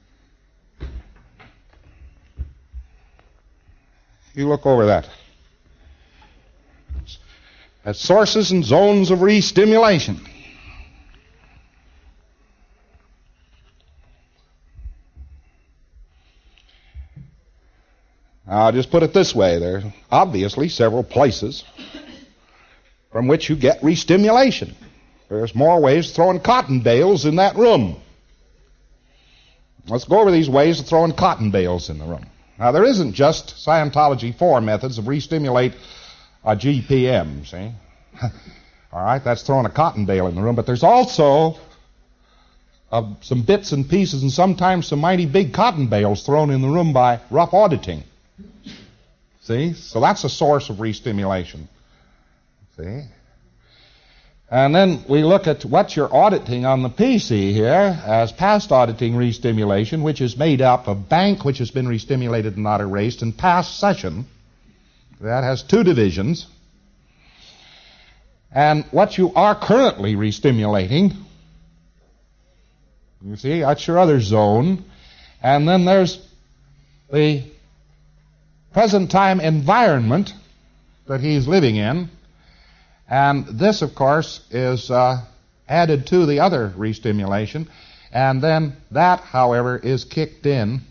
You look over that. That's sources and zones of restimulation. I'll just put it this way. There are obviously several places from which you get restimulation. There's more ways of throwing cotton bales in that room. Let's go over these ways of throwing cotton bales in the room. Now, there isn't just Scientology 4 methods of restimulate a GPM, see? All right, that's throwing a cotton bale in the room, but there's also some bits and pieces and sometimes some mighty big cotton bales thrown in the room by rough auditing. See? So that's a source of restimulation. See? And then we look at what you're auditing on the PC here as past auditing restimulation, which is made up of bank, which has been restimulated and not erased, and past session. That has two divisions. And what you are currently restimulating, you see, that's your other zone. And then there's the present time environment that he's living in. And this, of course, is added to the other restimulation. And then that, however, is kicked in.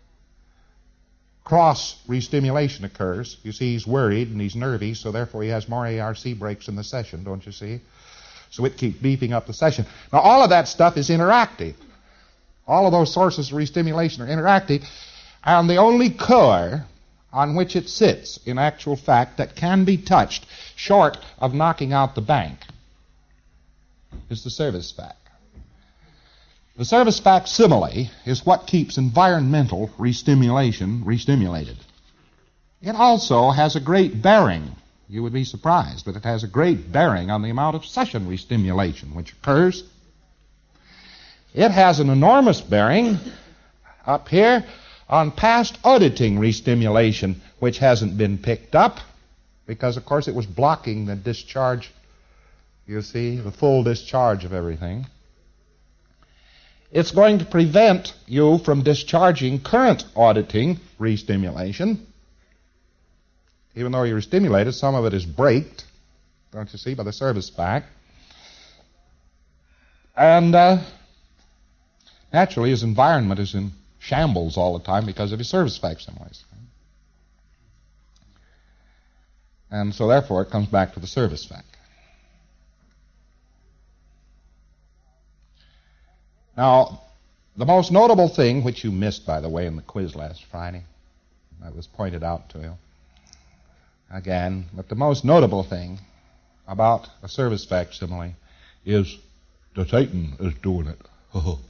Cross restimulation occurs. You see, he's worried and he's nervy, so therefore he has more ARC breaks in the session, don't you see? So it keeps beefing up the session. Now, all of that stuff is interactive. All of those sources of restimulation are interactive, and the only core on which it sits, in actual fact, that can be touched, short of knocking out the bank, is the service fact. The service facsimile is what keeps environmental restimulation restimulated. It also has a great bearing. You would be surprised, but it has a great bearing on the amount of session restimulation which occurs. It has an enormous bearing up here on past auditing restimulation, which hasn't been picked up because, of course, it was blocking the discharge, you see, the full discharge of everything. It's going to prevent you from discharging current auditing restimulation. Even though you're stimulated, some of it is braked, don't you see, by the service fact. And naturally, his environment is in shambles all the time because of his service facsimiles. And so, therefore, it comes back to the service fact. Now, the most notable thing, which you missed, by the way, in the quiz last Friday, that was pointed out to you again, but the most notable thing about a service facsimile is that Satan is doing it. Well,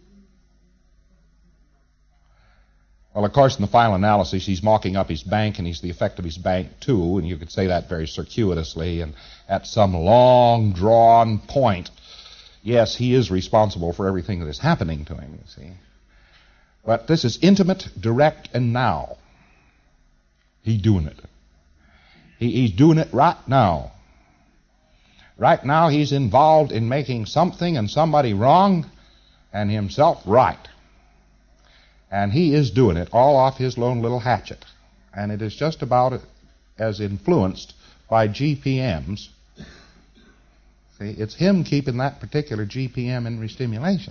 of course, in the final analysis, he's mocking up his bank, and he's the effect of his bank, too, and you could say that very circuitously, and at some long, drawn point, yes, he is responsible for everything that is happening to him, you see. But this is intimate, direct, and now. He's doing it. He's doing it right now. Right now, he's involved in making something and somebody wrong and himself right. And he is doing it all off his lone little hatchet. And it is just about as influenced by GPMs. See, it's him keeping that particular GPM in restimulation.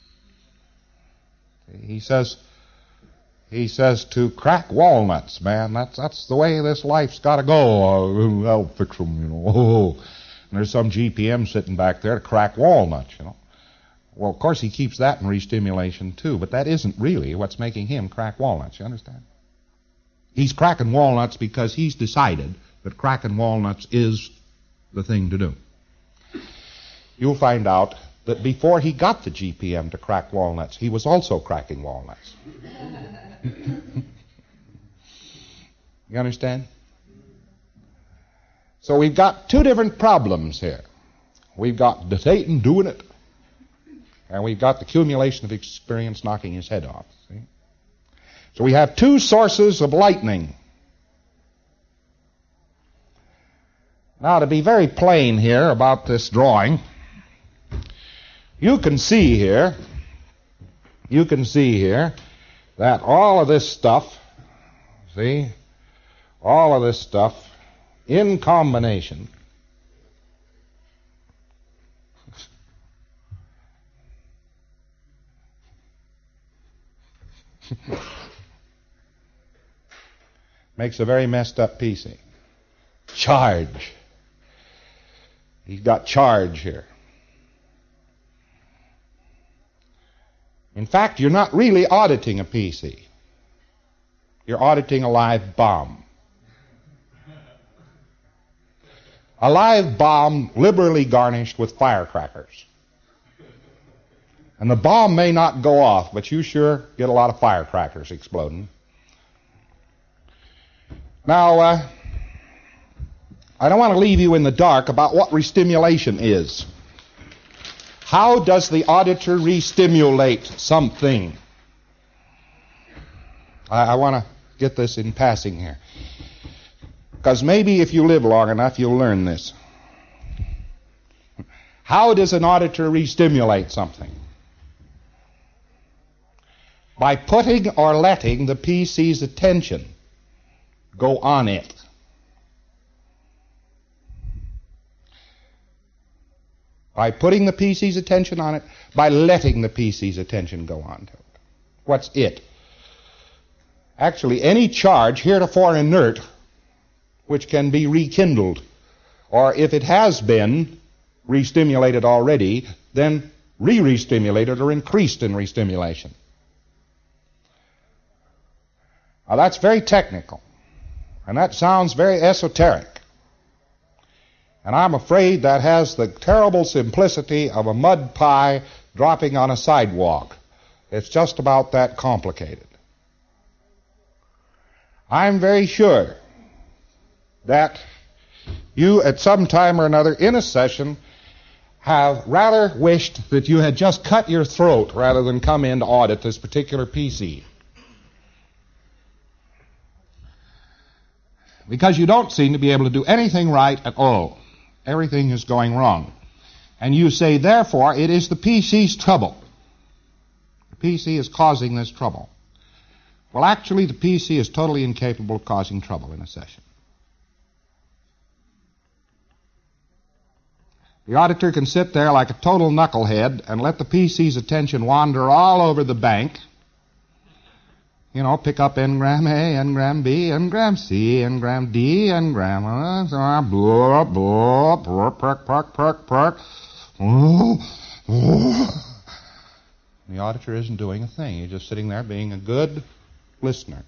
See, he says to crack walnuts, man. That's the way this life's got to go. I'll fix them, you know. And there's some GPM sitting back there to crack walnuts, you know. Well, of course, he keeps that in restimulation, too, but that isn't really what's making him crack walnuts, you understand? He's cracking walnuts because he's decided that cracking walnuts is the thing to do. You'll find out that before he got the GPM to crack walnuts, he was also cracking walnuts. You understand? So we've got two different problems here. We've got the Satan doing it, and we've got the accumulation of experience knocking his head off. See? So we have two sources of lightning. Now, to be very plain here about this drawing, you can see here that all of this stuff, see, all of this stuff in combination makes a very messed up PC. Charge. He's got charge here. In fact, you're not really auditing a PC. You're auditing a live bomb. A live bomb liberally garnished with firecrackers. And the bomb may not go off, but you sure get a lot of firecrackers exploding. Now, I don't want to leave you in the dark about what restimulation is. How does the auditor restimulate something? I want to get this in passing here, because maybe if you live long enough, you'll learn this. How does an auditor restimulate something? By putting or letting the PC's attention go on it. By putting the PC's attention on it, by letting the PC's attention go on to it. What's it? Actually, any charge heretofore inert which can be rekindled, or if it has been re-stimulated already, then re-stimulated or increased in re-stimulation. Now that's very technical, and that sounds very esoteric. And I'm afraid that has the terrible simplicity of a mud pie dropping on a sidewalk. It's just about that complicated. I'm very sure that you at some time or another in a session have rather wished that you had just cut your throat rather than come in to audit this particular PC. Because you don't seem to be able to do anything right at all. Everything is going wrong. And you say, therefore, it is the PC's trouble. The PC is causing this trouble. Well, actually, the PC is totally incapable of causing trouble in a session. The auditor can sit there like a total knucklehead and let the PC's attention wander all over the bank. You know, pick up N-gram A, N-gram B, N-gram C, N-gram D, N-gram blah, blah, blah, perk, perk, perk, perk. The auditor isn't doing a thing. He's just sitting there being a good listener.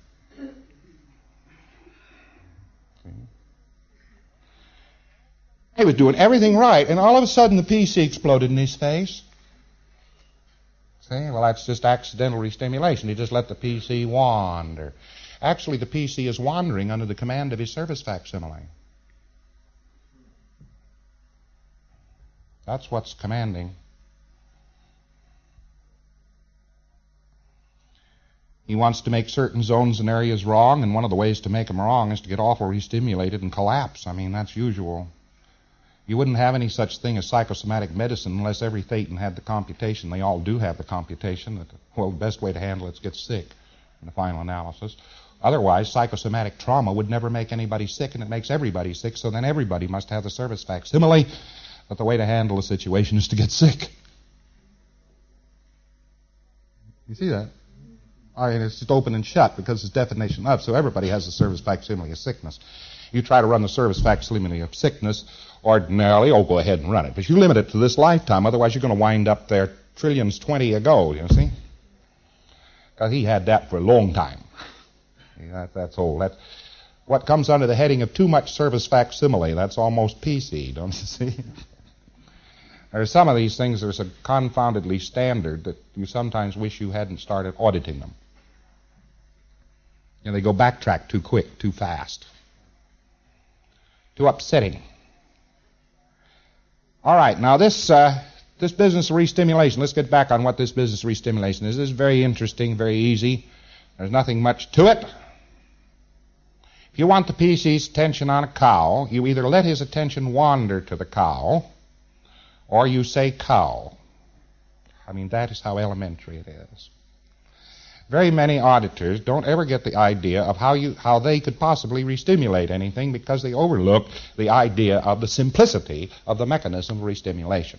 He was doing everything right, and all of a sudden the PC exploded in his face. See, well, that's just accidental re-stimulation. He just let the PC wander. Actually, the PC is wandering under the command of his service facsimile. That's what's commanding. He wants to make certain zones and areas wrong, and one of the ways to make them wrong is to get awful re-stimulated and collapse. I mean, that's usual. You wouldn't have any such thing as psychosomatic medicine unless every Thetan had the computation. They all do have the computation that, well, the best way to handle it is get sick in the final analysis. Otherwise, psychosomatic trauma would never make anybody sick, and it makes everybody sick, so then everybody must have the service facsimile. But the way to handle a situation is to get sick. You see that? I mean, it's just open and shut because it's definition of, so everybody has the service facsimile of sickness. You try to run the service facsimile of sickness, ordinarily, go ahead and run it. But you limit it to this lifetime, otherwise you're going to wind up there trillions 20 ago, you see? Because he had that for a long time. That's old. That's what comes under the heading of too much service facsimile. That's almost PC, don't you see? There are some of these things that are so confoundedly standard that you sometimes wish you hadn't started auditing them. You know, they go backtrack too quick, too fast. Too upsetting. All right, now this business of re-stimulation, let's get back on what this business of re-stimulation is. This is very interesting, very easy. There's nothing much to it. If you want the PC's attention on a cow, you either let his attention wander to the cow, or you say cow. I mean, that is how elementary it is. Very many auditors don't ever get the idea of how they could possibly re-stimulate anything because they overlook the idea of the simplicity of the mechanism of re-stimulation.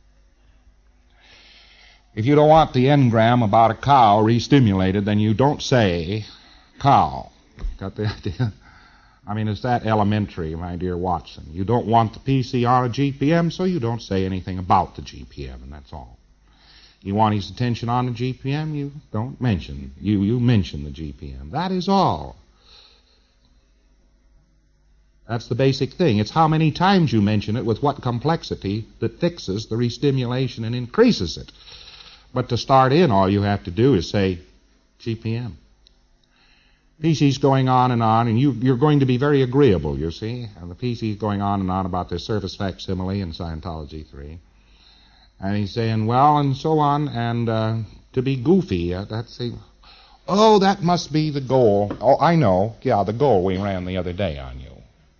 If you don't want the N-gram about a cow re-stimulated, then you don't say cow. Got the idea? I mean, it's that elementary, my dear Watson. You don't want the PC on a GPM, so you don't say anything about the GPM, and that's all. You want his attention on the GPM, you don't mention. You mention the GPM. That is all. That's the basic thing. It's how many times you mention it with what complexity that fixes the re-stimulation and increases it. But to start in, all you have to do is say GPM. PC's going on, and you're going to be very agreeable, you see. And the PC's going on about their service facsimile in Scientology 3. And he's saying, well, and so on, and to be goofy, that must be the goal. Oh, I know. Yeah, the goal we ran the other day on you.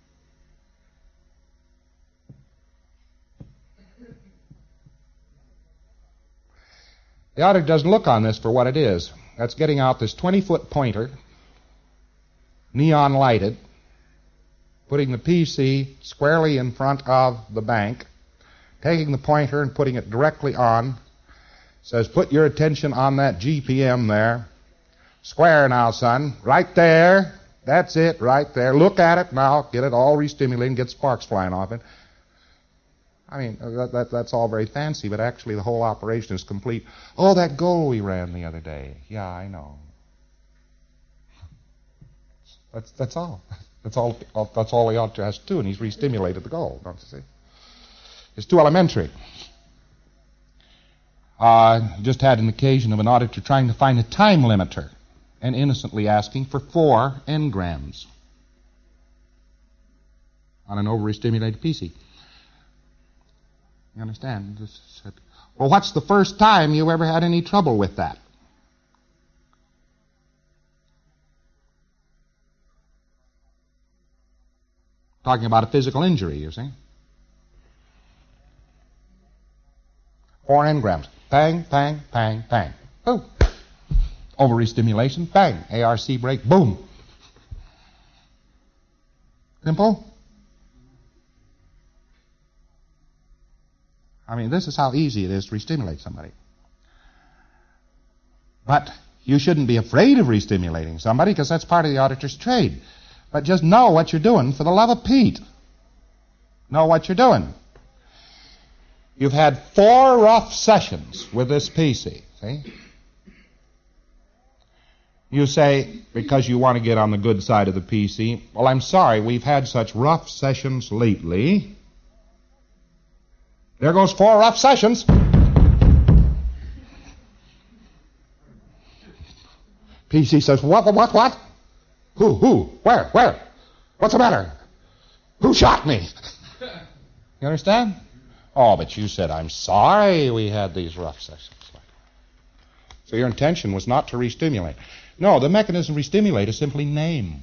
The auditor doesn't look on this for what it is. That's getting out this 20-foot pointer, neon lighted, putting the PC squarely in front of the bank, taking the pointer and putting it directly on, says, put your attention on that GPM there. Square now, son. Right there. That's it, right there. Look at it now. Get it all re-stimulating, get sparks flying off it. I mean, that's all very fancy, but actually the whole operation is complete. Oh, that goal we ran the other day. Yeah, I know. That's all. That's all the auditor has to do, and he's re-stimulated the goal, don't you see? It's too elementary. Just had an occasion of an auditor trying to find a time limiter and innocently asking for 4 engrams on an over-stimulated PC. You understand? Well, what's the first time you ever had any trouble with that? Talking about a physical injury, you see. 4 engrams. Bang, bang, bang, bang. Boom. Over-stimulation. Bang. ARC brake. Boom. Simple? I mean, this is how easy it is to re-stimulate somebody. But you shouldn't be afraid of re-stimulating somebody because that's part of the auditor's trade. But just know what you're doing for the love of Pete. Know what you're doing. You've had 4 rough sessions with this PC, see? You say, because you want to get on the good side of the PC, well, I'm sorry, we've had such rough sessions lately. There goes 4 rough sessions. PC says, what? Who? Where? What's the matter? Who shot me? You understand? Oh, but you said, I'm sorry we had these rough sessions. So your intention was not to re-stimulate. No, the mechanism to re-stimulate is simply name.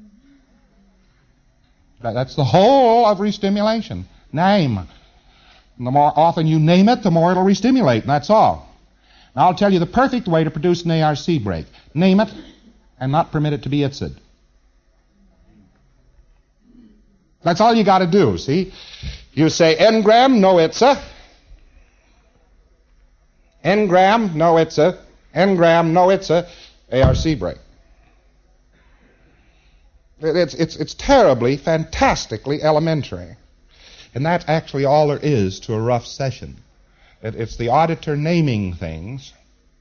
That's the whole of re-stimulation. Name. And the more often you name it, the more it'll re-stimulate, and that's all. Now I'll tell you the perfect way to produce an ARC brake. Name it and not permit it to be ITSA'd. That's all you got to do, see? You say engram, no ITSA. Engram, no ITSA. Engram, no ITSA. ARC brake. It's terribly, fantastically elementary. And that's actually all there is to a rough session. It's the auditor naming things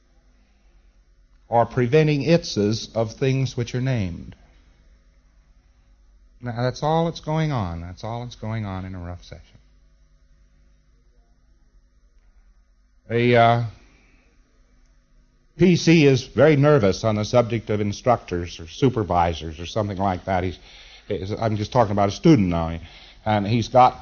or preventing ITSAs of things which are named. Now, that's all that's going on. That's all that's going on in a rough session. A PC is very nervous on the subject of instructors or supervisors or something like that. I'm just talking about a student now, and he's got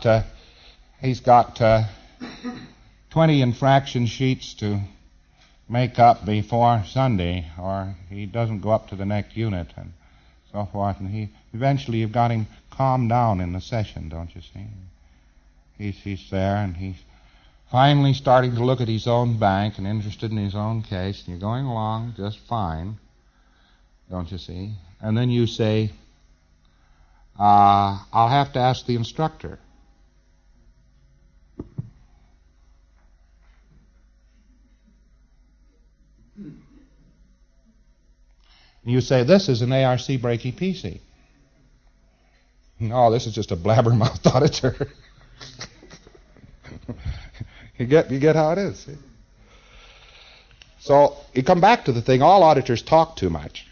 20 infraction sheets to make up before Sunday, or he doesn't go up to the next unit and so forth. And eventually you've got him calmed down in the session, don't you see? He's there, and he's finally starting to look at his own bank and interested in his own case, and you're going along just fine, don't you see? And then you say, I'll have to ask the instructor. And you say, this is an ARC Brakey PC. No, this is just a blabbermouth auditor. You get how it is. See? So you come back to the thing, all auditors talk too much.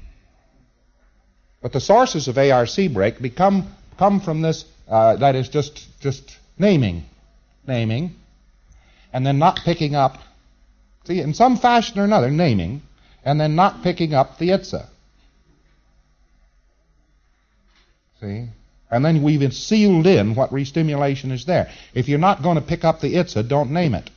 But the sources of ARC brake come from this, that is just naming, and then not picking up, see, in some fashion or another, naming, and then not picking up the ITSA. See? And then we've sealed in what re-stimulation is there. If you're not going to pick up the ITSA, don't name it.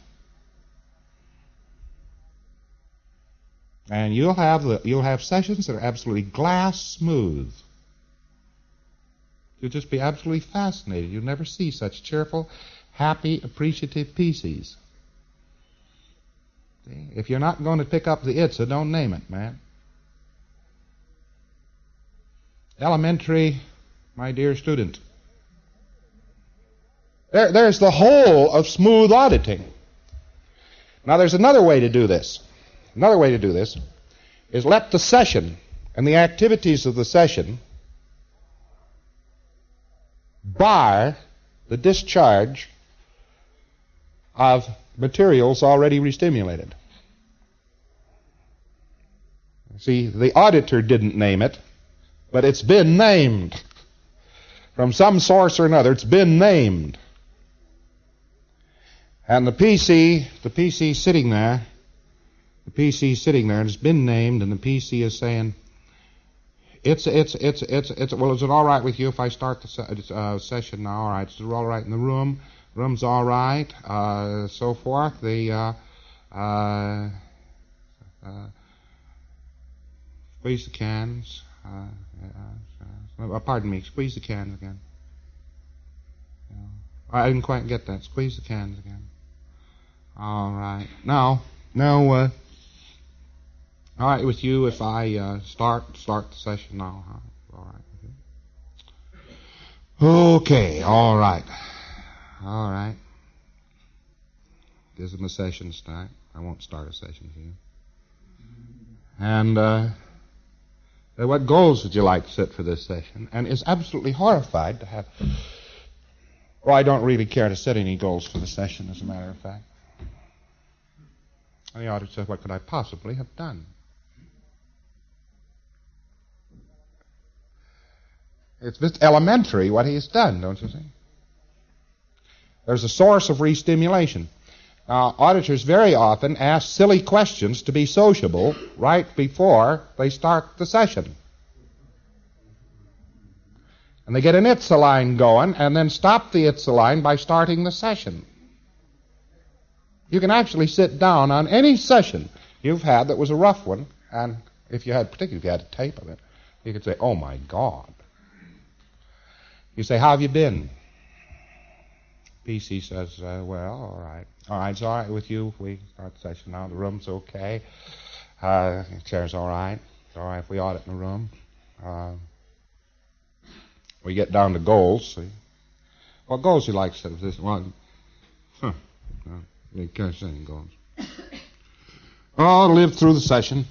And you'll have sessions that are absolutely glass smooth. You'll just be absolutely fascinated. You'll never see such cheerful, happy, appreciative PCs. See? If you're not going to pick up the ITSA, don't name it, man. Elementary, my dear student. There's the whole of smooth auditing. Now, there's another way to do this. Another way to do this is let the session and the activities of the session bar the discharge of materials already restimulated. See, the auditor didn't name it, but it's been named. From some source or another, it's been named. And the PC sitting there, and it's been named, and the PC is saying, well, is it all right with you if I start the session now? All right, is it all right in the room? Room's all right, so forth. Squeeze the cans. Pardon me, squeeze the cans again. I didn't quite get that. Squeeze the cans again. All right. Now, all right with you if I start the session now, huh? All right with you? Okay, all right. All right. Gives them a session start. I won't start a session here. And what goals would you like to set for this session? And is absolutely horrified to have... Well, I don't really care to set any goals for the session, as a matter of fact. And the auditor said, what could I possibly have done? It's just elementary what he's done, don't you see? There's a source of re-stimulation. Now, auditors very often ask silly questions to be sociable right before they start the session. And they get an ITSA line going and then stop the ITSA line by starting the session. You can actually sit down on any session you've had that was a rough one, and particularly if you had a tape of it, you could say, oh my God. You say, how have you been? PC says, well, all right. All right, it's all right with you if we start the session now. The room's okay. The chair's all right. It's all right if we audit in the room. We get down to goals. See? What goals do you like to set for this one? You can't set any goals. Oh, live through the session.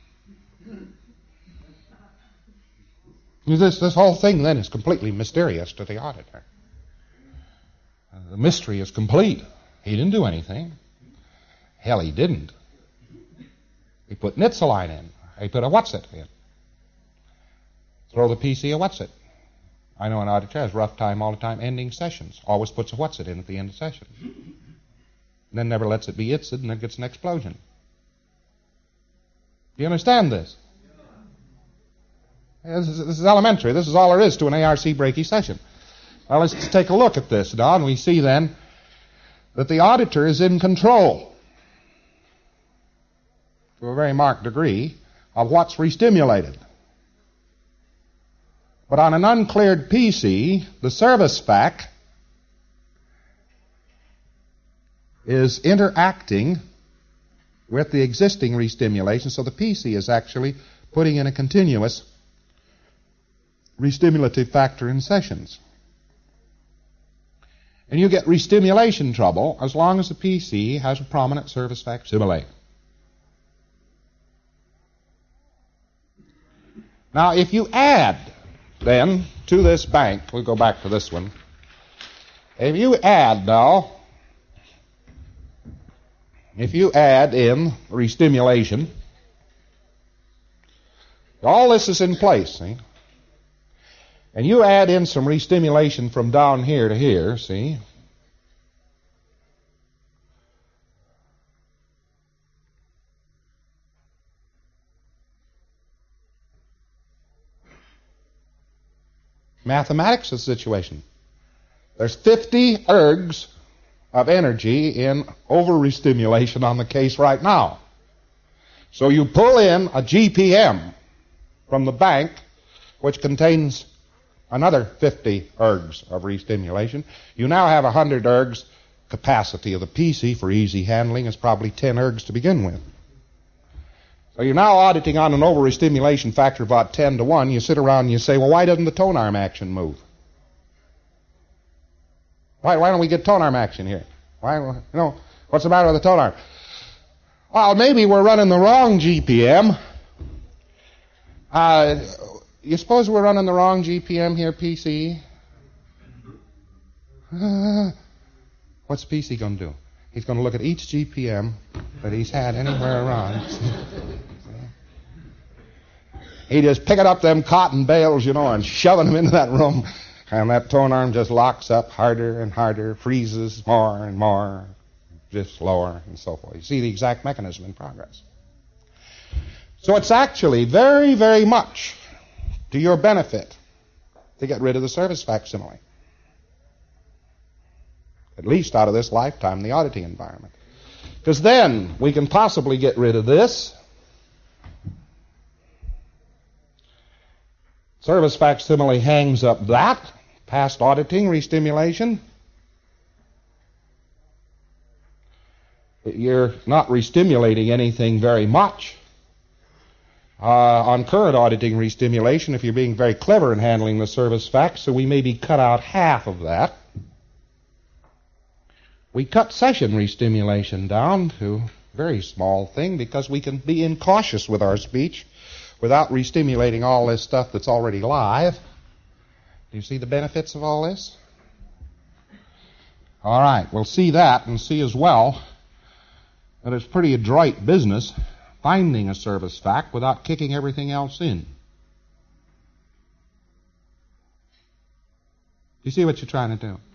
This whole thing then is completely mysterious to the auditor. The mystery is complete. He didn't do anything. Hell, he didn't. He put an ITSA line in. He put a what's it in. Throw the PC a what's it. I know an auditor has rough time all the time ending sessions. Always puts a what's it in at the end of session. And then never lets it be ITSA'd, and then gets an explosion. Do you understand this? This is elementary. This is all there is to an ARC Breaky session. Now let's take a look at this now, and we see then that the auditor is in control to a very marked degree of what's re-stimulated. But on an uncleared PC, the service FAC is interacting with the existing re-stimulation, so the PC is actually putting in a continuous re-stimulative factor in sessions. And you get re-stimulation trouble as long as the PC has a prominent service facsimile. Now, if you add, then, to this bank, we'll go back to this one. If you add in re-stimulation, all this is in place, see? And you add in some re-stimulation from down here to here, see? Mathematics is the situation. There's 50 ergs of energy in over-restimulation on the case right now. So you pull in a GPM from the bank, which contains another 50 ergs of restimulation. You now have 100 ergs. Capacity of the PC for easy handling is probably 10 ergs to begin with. So you're now auditing on an overstimulation factor of about 10 to 1. You sit around and you say, well, why doesn't the tone arm action move? Why don't we get tone arm action here? What's the matter with the tone arm? Well, maybe we're running the wrong GPM. You suppose we're running the wrong GPM here, PC? What's PC going to do? He's going to look at each GPM that he's had anywhere around. He just picking up them cotton bales, and shoving them into that room. And that tone arm just locks up harder and harder, freezes more and more, drifts lower, and so forth. You see the exact mechanism in progress. So it's actually very, very much to your benefit to get rid of the service facsimile. At least out of this lifetime, the auditing environment. Because then we can possibly get rid of this. Service facsimile hangs up that. Past auditing, restimulation. You're not restimulating anything very much. On current auditing restimulation, if you're being very clever in handling the service fax, so we maybe cut out half of that. We cut session restimulation down to a very small thing because we can be incautious with our speech without restimulating all this stuff that's already live. Do you see the benefits of all this? All right, we'll see that and see as well that it's pretty adroit business finding a service fact without kicking everything else in. You see what you're trying to do?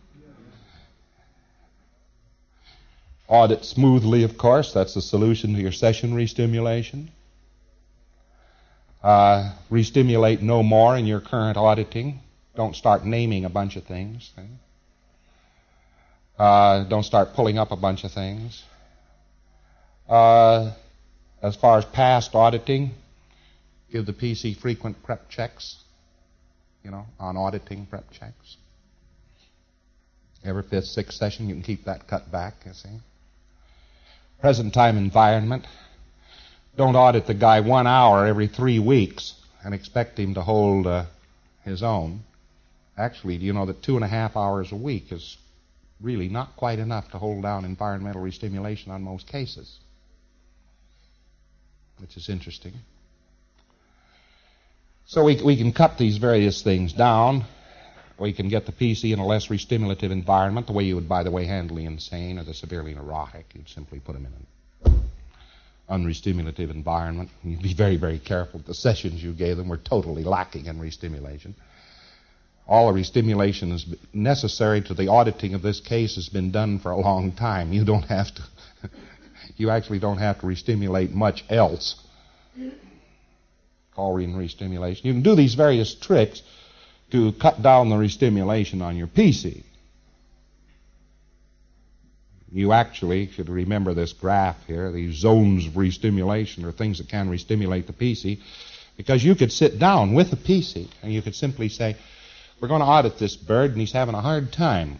Audit smoothly, of course. That's the solution to your session restimulation. Restimulate no more in your current auditing. Don't start naming a bunch of things. Don't start pulling up a bunch of things. As far as past auditing, give the PC frequent prep checks, on auditing prep checks. Every fifth, sixth session, you can keep that cut back, you see. Present time environment. Don't audit the guy 1 hour every 3 weeks and expect him to hold his own. Actually, do you know that 2.5 hours a week is really not quite enough to hold down environmental restimulation on most cases? Which is interesting. So we can cut these various things down. We can get the PC in a less restimulative environment, the way you would, by the way, handle the insane or the severely neurotic. You'd simply put them in an unrestimulative environment. You'd be very, very careful. The sessions you gave them were totally lacking in restimulation. All the restimulation is necessary to the auditing of this case has been done for a long time. You don't have to, you actually don't have to restimulate much else. Chlorine restimulation. You can do these various tricks to cut down the restimulation on your PC. You actually should remember this graph here. These zones of restimulation are things that can restimulate the PC, because you could sit down with the PC and you could simply say, we're going to audit this bird and he's having a hard time.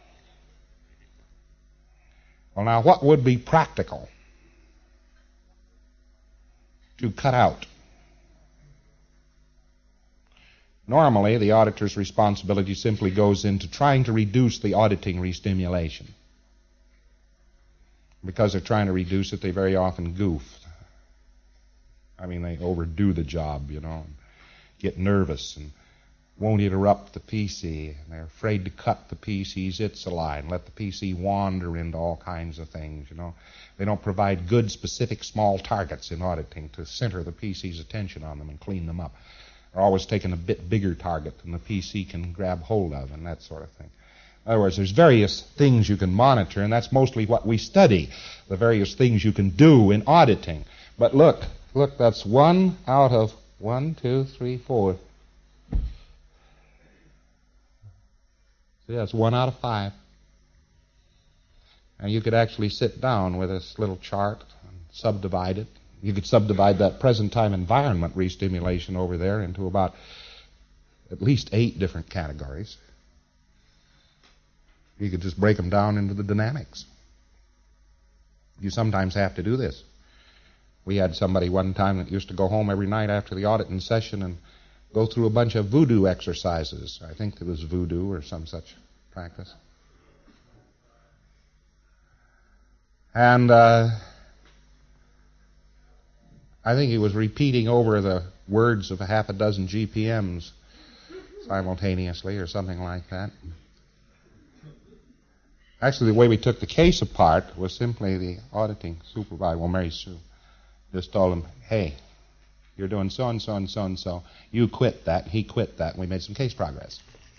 Well, now, what would be practical to cut out? Normally, the auditor's responsibility simply goes into trying to reduce the auditing restimulation. Because they're trying to reduce it, they very often goof. I mean, they overdo the job, and get nervous and won't interrupt the PC. And they're afraid to cut the PC's line, let the PC wander into all kinds of things, They don't provide good, specific, small targets in auditing to center the PC's attention on them and clean them up. They're always taking a bit bigger target than the PC can grab hold of and that sort of thing. In other words, there's various things you can monitor, and that's mostly what we study, the various things you can do in auditing. But look, that's 1 out of 1, 2, 3, 4. See, that's 1 out of 5. And you could actually sit down with this little chart and subdivide it. You could subdivide that present time environment restimulation over there into about at least 8 different categories. You could just break them down into the dynamics. You sometimes have to do this. We had somebody one time that used to go home every night after the auditing session and go through a bunch of voodoo exercises. I think it was voodoo or some such practice. And I think he was repeating over the words of a half a dozen GPMs simultaneously or something like that. Actually, the way we took the case apart was simply the auditing supervisor, well, Mary Sue, just told him, hey, you're doing so-and-so and so-and-so. You quit that, he quit that, and we made some case progress.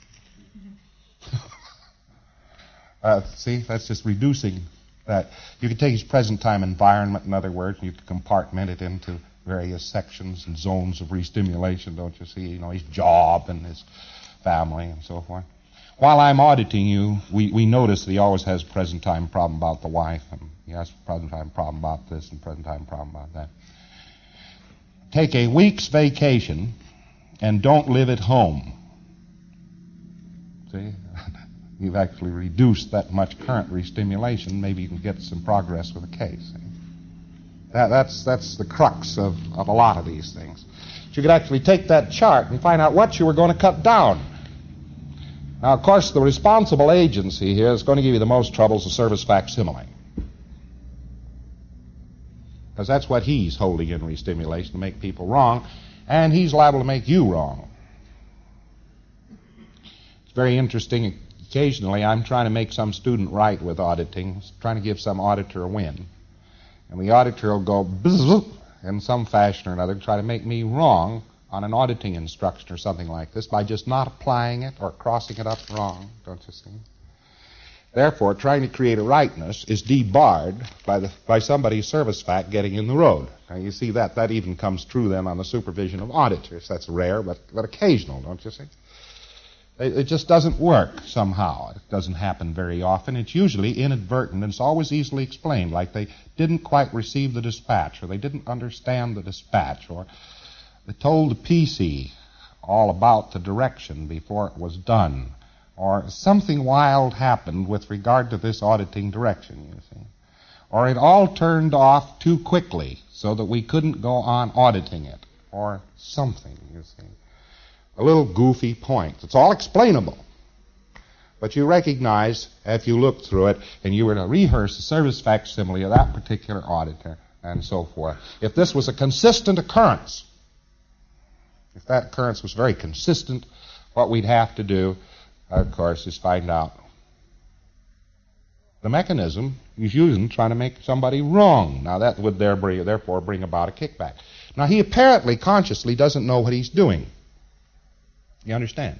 See, that's just reducing that. You could take his present time environment, in other words, and you could compartment it into various sections and zones of restimulation, don't you see? You know, his job and his family and so forth. While I'm auditing you, we notice that he always has a present time problem about the wife, and he has a present time problem about this and present time problem about that. Take a week's vacation and don't live at home. See? You've actually reduced that much current restimulation. Maybe you can get some progress with the case. That's the crux of a lot of these things. But you could actually take that chart and find out what you were going to cut down. Now, of course, the responsible agency here is going to give you the most trouble is the service facsimile. Because that's what he's holding in restimulation to make people wrong, and he's liable to make you wrong. It's very interesting. Occasionally, I'm trying to make some student right with auditing, trying to give some auditor a win. And the auditor will go bzzz in some fashion or another, try to make me wrong on an auditing instruction or something like this by just not applying it or crossing it up wrong, don't you see? Therefore, trying to create a rightness is debarred by somebody's service fact getting in the road. Now, you see that even comes true then on the supervision of auditors. That's rare, but occasional, don't you see? It just doesn't work somehow. It doesn't happen very often. It's usually inadvertent, and it's always easily explained, like they didn't quite receive the dispatch, or they didn't understand the dispatch, or they told the PC all about the direction before it was done, or something wild happened with regard to this auditing direction, you see. Or it all turned off too quickly so that we couldn't go on auditing it, or something, you see. A little goofy point. It's all explainable. But you recognize, if you look through it, and you were to rehearse the service facsimile of that particular auditor, and so forth, if this was a consistent occurrence, if that occurrence was very consistent, what we'd have to do, of course, is find out the mechanism he's using trying to make somebody wrong. Now, that would therefore bring about a kickback. Now, he apparently consciously doesn't know what he's doing. You understand?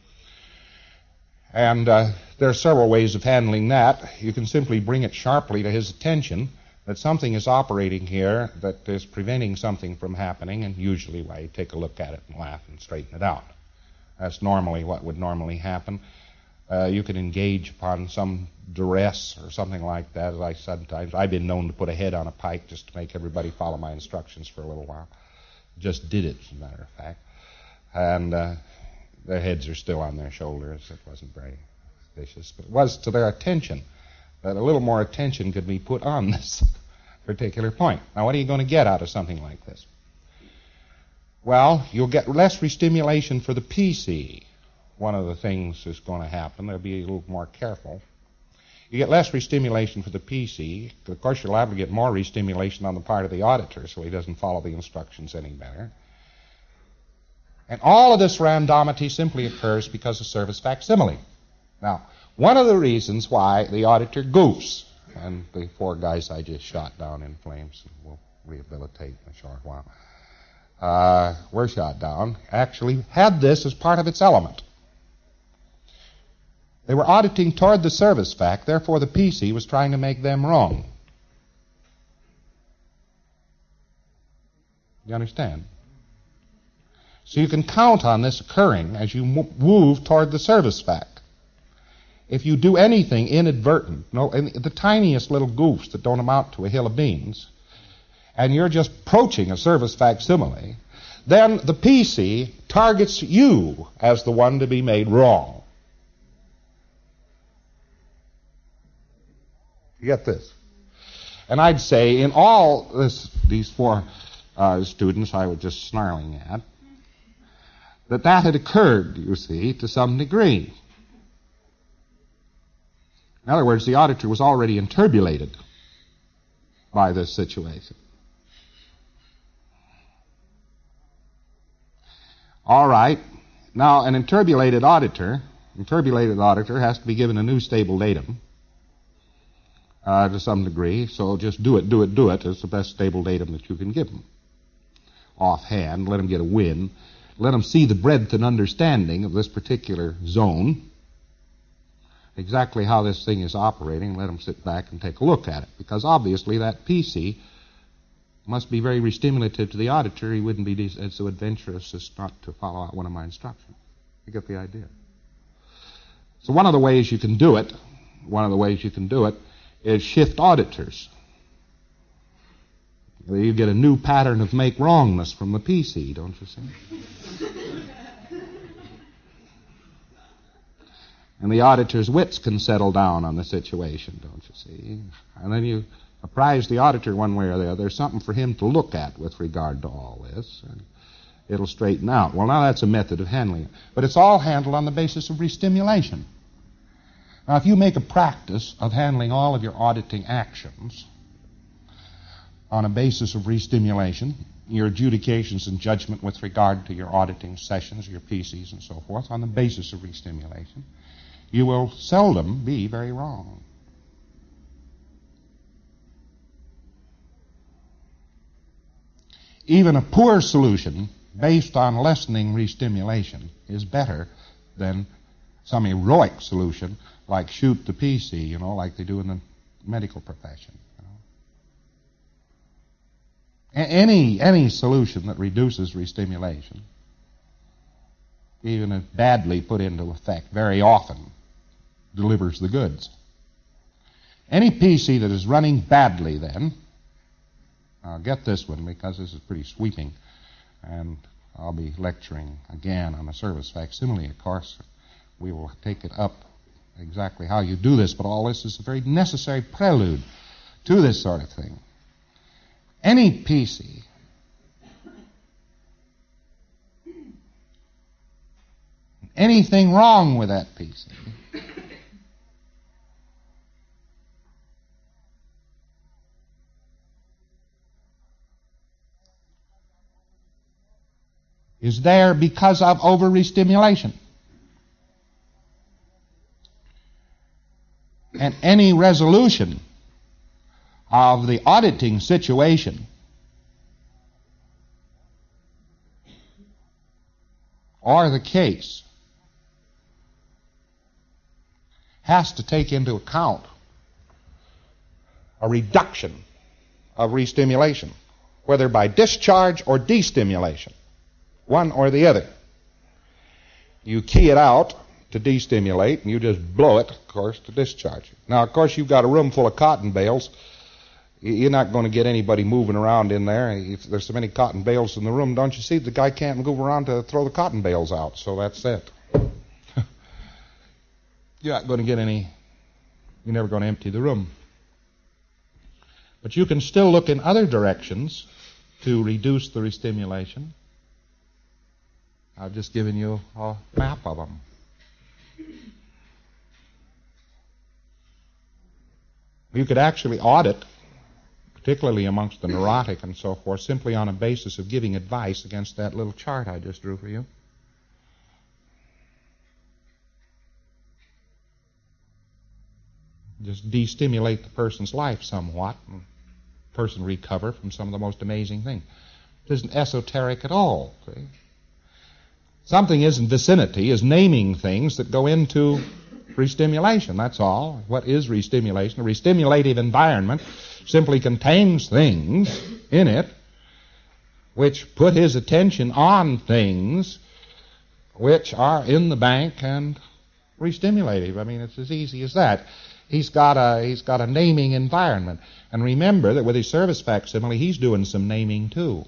And there are several ways of handling that. You can simply bring it sharply to his attention that something is operating here that is preventing something from happening, and usually I take a look at it and laugh and straighten it out. That's normally what would normally happen. You could engage upon some duress or something like that, as I sometimes. I've been known to put a head on a pike just to make everybody follow my instructions for a little while. Just did it, as a matter of fact. And their heads are still on their shoulders. It wasn't very vicious, but it was to their attention that a little more attention could be put on this particular point. Now, what are you going to get out of something like this? Well, you'll get less restimulation for the PC. One of the things is going to happen. They'll be a little more careful. You get less restimulation for the PC. Of course, you're liable to get more restimulation on the part of the auditor, so he doesn't follow the instructions any better. And all of this randomity simply occurs because of service facsimile. Now, one of the reasons why the auditor goofs, and the 4 guys I just shot down in flames, and we'll rehabilitate in a short while, were shot down, actually had this as part of its element. They were auditing toward the service fact, therefore the PC was trying to make them wrong. You understand? So you can count on this occurring as you move toward the service fact. If you do anything inadvertent, the tiniest little goofs that don't amount to a hill of beans, and you're just approaching a service facsimile, then the PC targets you as the one to be made wrong. You get this? And I'd say in all these four students I was just snarling at, that had occurred, you see, to some degree. In other words, the auditor was already interbulated by this situation. All right. Now, an interbulated auditor has to be given a new stable datum to some degree, so just do it. It's the best stable datum that you can give them. Offhand, let them get a win. Let them see the breadth and understanding of this particular zone, exactly how this thing is operating. Let them sit back and take a look at it, because obviously that PC must be very restimulative to the auditor. He wouldn't be so adventurous as not to follow out one of my instructions. You get the idea. So one of the ways you can do it is shift auditors. You get a new pattern of make wrongness from the PC, don't you see? And the auditor's wits can settle down on the situation, don't you see? And then you apprise the auditor one way or the other. There's something for him to look at with regard to all this, and it'll straighten out. Well, now that's a method of handling it. But it's all handled on the basis of restimulation. Now, if you make a practice of handling all of your auditing actions on a basis of restimulation, your adjudications and judgment with regard to your auditing sessions, your PCs and so forth, on the basis of restimulation, you will seldom be very wrong. Even a poor solution based on lessening restimulation is better than some heroic solution like shoot the PC, like they do in the medical profession. Any solution that reduces restimulation, even if badly put into effect, very often delivers the goods. Any PC that is running badly then, I'll get this one because this is pretty sweeping, and I'll be lecturing again on a service facsimile, of course. We will take it up exactly how you do this, but all this is a very necessary prelude to this sort of thing. Any PC anything wrong with that PC is there because of over-restimulation. And any resolution of the auditing situation or the case has to take into account a reduction of restimulation, whether by discharge or destimulation, one or the other. You key it out to destimulate, and you just blow it, of course, to discharge. Now, of course, you've got a room full of cotton bales. You're not going to get anybody moving around in there. If there's so many cotton bales in the room, don't you see, the guy can't move around to throw the cotton bales out, so that's it. You're not going to get any, you're never going to empty the room. But you can still look in other directions to reduce the restimulation. I've just given you a map of them. You could actually audit, particularly amongst the neurotic and so forth, simply on a basis of giving advice against that little chart I just drew for you. Just destimulate the person's life somewhat, and the person recover from some of the most amazing things. It isn't esoteric at all. See? Something is in vicinity is naming things that go into restimulation, that's all. What is restimulation? A restimulative environment simply contains things in it which put his attention on things which are in the bank and restimulative. I mean, it's as easy as that. He's got a naming environment. And remember that with his service facsimile, he's doing some naming too.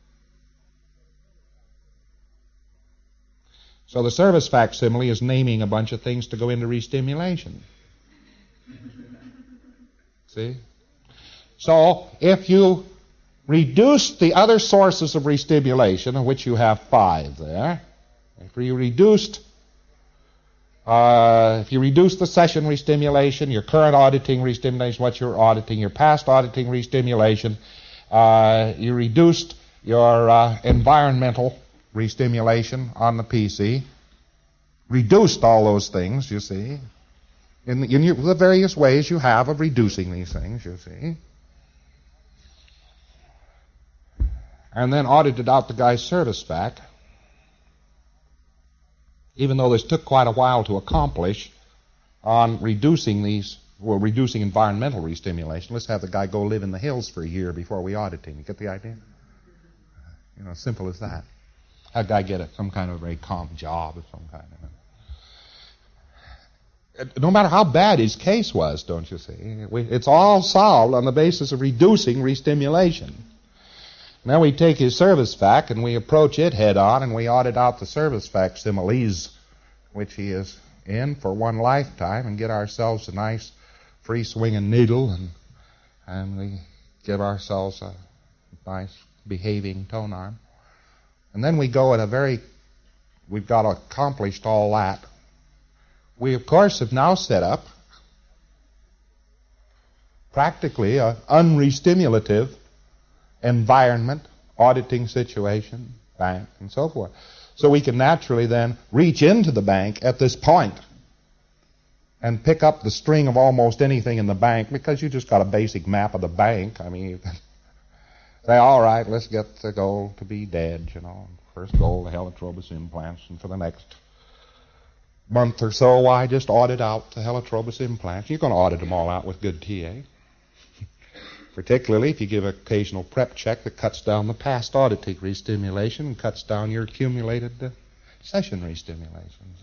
So the service facsimile is naming a bunch of things to go into restimulation. See? So if you reduce the other sources of restimulation, of which you have 5 there, if you reduce the session restimulation, your current auditing restimulation, what you're auditing, your past auditing restimulation, you reduced your environmental restimulation on the PC, reduced all those things, you see, in the various ways you have of reducing these things, you see, and then audited out the guy's service back. Even though this took quite a while to accomplish on reducing environmental restimulation, let's have the guy go live in the hills for a year before we audit him. You get the idea? Simple as that. Have the guy get some kind of a very calm job of some kind. No matter how bad his case was, don't you see? It's all solved on the basis of reducing restimulation. Now we take his service fac and we approach it head on and we audit out the service facsimiles which he is in for one lifetime and get ourselves a nice free swinging needle and we give ourselves a nice behaving tone arm. And then we go we've got accomplished all that. We of course have now set up practically an unrestimulative environment, auditing situation, bank, and so forth. So we can naturally then reach into the bank at this point and pick up the string of almost anything in the bank because you just got a basic map of the bank. I mean, you can say, all right, let's get the goal to be dead, First goal, the Helitrobus implants, and for the next month or so, why just audit out the Helitrobus implants. You're going to audit them all out with good TA. Particularly if you give an occasional prep check that cuts down the past auditing restimulation and cuts down your accumulated session restimulations.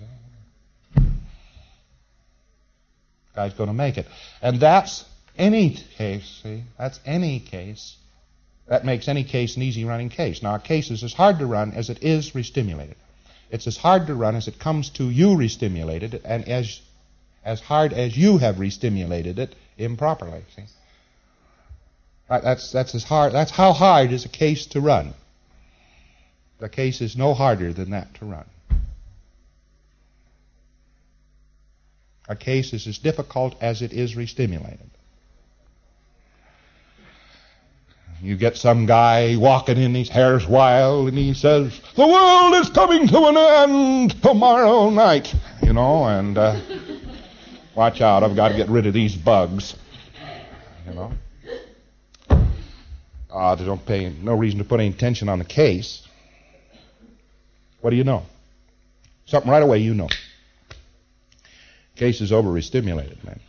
Guy's going to make it. And that's any case, see? That's any case. That makes any case an easy running case. Now, a case is as hard to run as it is restimulated. It's as hard to run as it comes to you restimulated and as hard as you have restimulated it improperly, see? That's as hard. That's how hard is a case to run. The case is no harder than that to run. A case is as difficult as it is restimulated. You get some guy walking in, his hair's wild, and he says, "The world is coming to an end tomorrow night," and watch out, I've got to get rid of these bugs, They don't pay, no reason to put any tension on the case. What do you know? Something right away you know. Case is over-restimulated, man.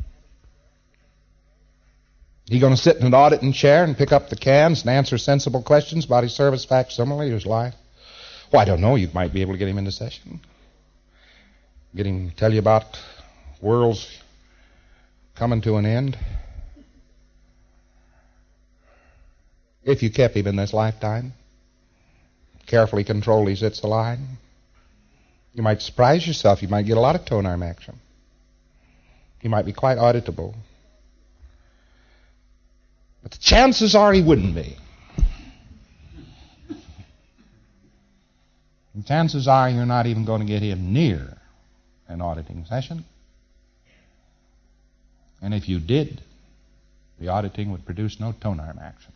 He going to sit in an auditing chair and pick up the cans and answer sensible questions about his service facsimile, his life? Well, I don't know. You might be able to get him into session. Get him to tell you about worlds coming to an end. If you kept him in this lifetime, carefully controlled his hits the line, you might surprise yourself. You might get a lot of tone arm action. He might be quite auditable. But the chances are he wouldn't be. And chances are you're not even going to get him near an auditing session. And if you did, the auditing would produce no tone arm action.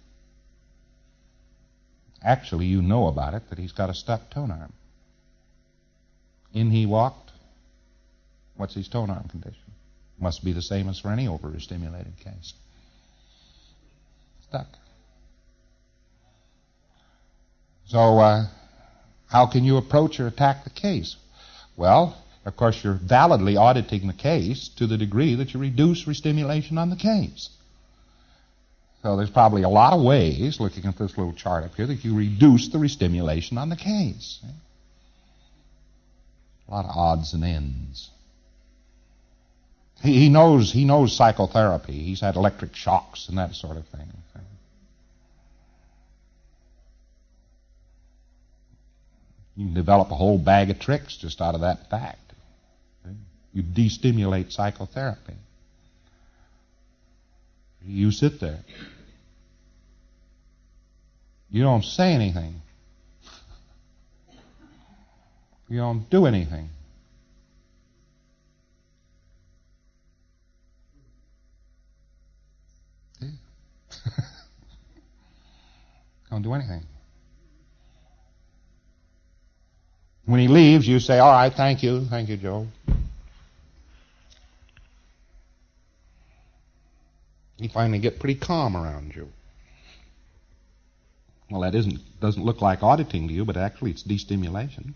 Actually, you know about it, that he's got a stuck tone arm. In he walked. What's his tone arm condition? Must be the same as for any overstimulated case. Stuck. So, how can you approach or attack the case? Well, of course, you're validly auditing the case to the degree that you reduce restimulation on the case. So there's probably a lot of ways, looking at this little chart up here, that you reduce the restimulation on the case. A lot of odds and ends. He knows psychotherapy. He's had electric shocks and that sort of thing. You can develop a whole bag of tricks just out of that fact. You destimulate psychotherapy. You sit there. You don't say anything. You don't do anything. Don't do anything. When he leaves, you say, all right, thank you, Joe. You finally get pretty calm around you. Well, that doesn't look like auditing to you, but actually it's destimulation.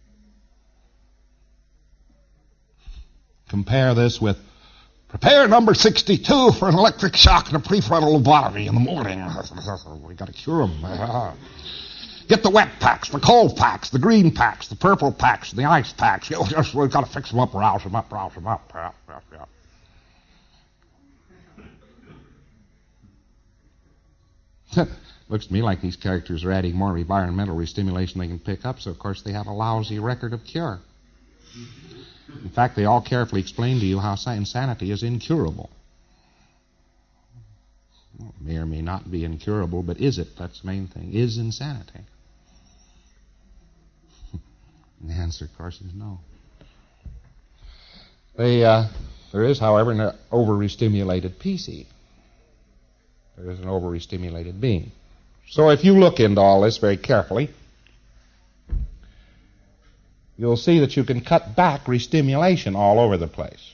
Compare this with, prepare number 62 for an electric shock and a prefrontal lobotomy in the morning. We got to cure him. Get the wet packs, the cold packs, the green packs, the purple packs, the ice packs. We've got to fix them up, rouse them up. Looks to me like these characters are adding more environmental restimulation they can pick up, so of course they have a lousy record of cure. In fact, they all carefully explain to you how insanity is incurable. Well, it may or may not be incurable, but is it? That's the main thing. Is insanity? And the answer, of course, is no. There is, however, an over-restimulated PC. There is an over-restimulated being. So if you look into all this very carefully, you'll see that you can cut back restimulation all over the place.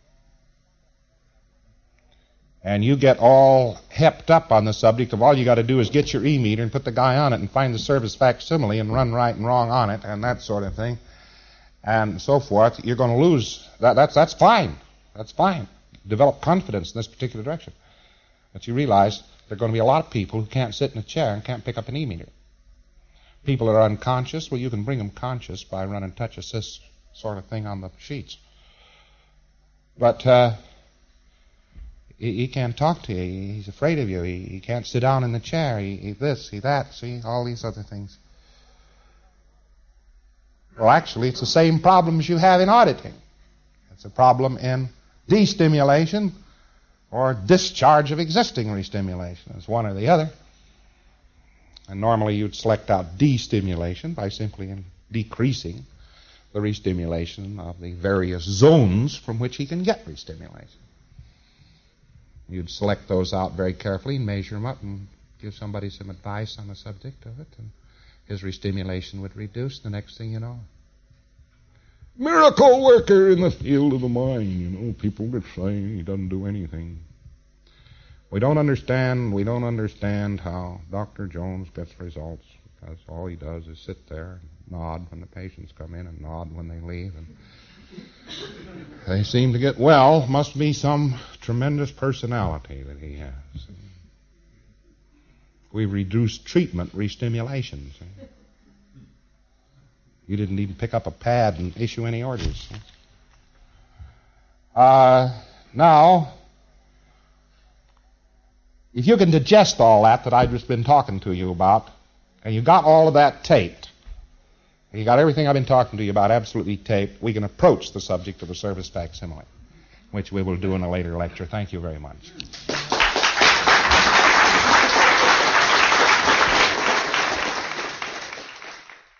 And you get all hepped up on the subject of all you got to do is get your E-meter and put the guy on it and find the service facsimile and run right and wrong on it and that sort of thing and so forth. You're going to lose. That's fine. That's fine. Develop confidence in this particular direction. But you realize there are going to be a lot of people who can't sit in a chair and can't pick up an E-meter. People that are unconscious, well, you can bring them conscious by running touch assist sort of thing on the sheets. But he can't talk to you. He's afraid of you. He can't sit down in the chair. He this, he that, see, all these other things. Well, actually, it's the same problems you have in auditing. It's a problem in destimulation or discharge of existing restimulation. It's one or the other. And normally you'd select out destimulation by simply decreasing the restimulation of the various zones from which he can get restimulation. You'd select those out very carefully and measure them up and give somebody some advice on the subject of it, and his restimulation would reduce. The next thing you know, miracle worker in the field of the mind. People that say he doesn't do anything. We don't understand how Dr. Jones gets results, because all he does is sit there and nod when the patients come in and nod when they leave. And they seem to get well. Must be some tremendous personality that he has. We reduced treatment restimulation. You didn't even pick up a pad and issue any orders. Now, if you can digest all that I've just been talking to you about, and you got all of that taped, and you got everything I've been talking to you about absolutely taped, we can approach the subject of the service facsimile, which we will do in a later lecture. Thank you very much.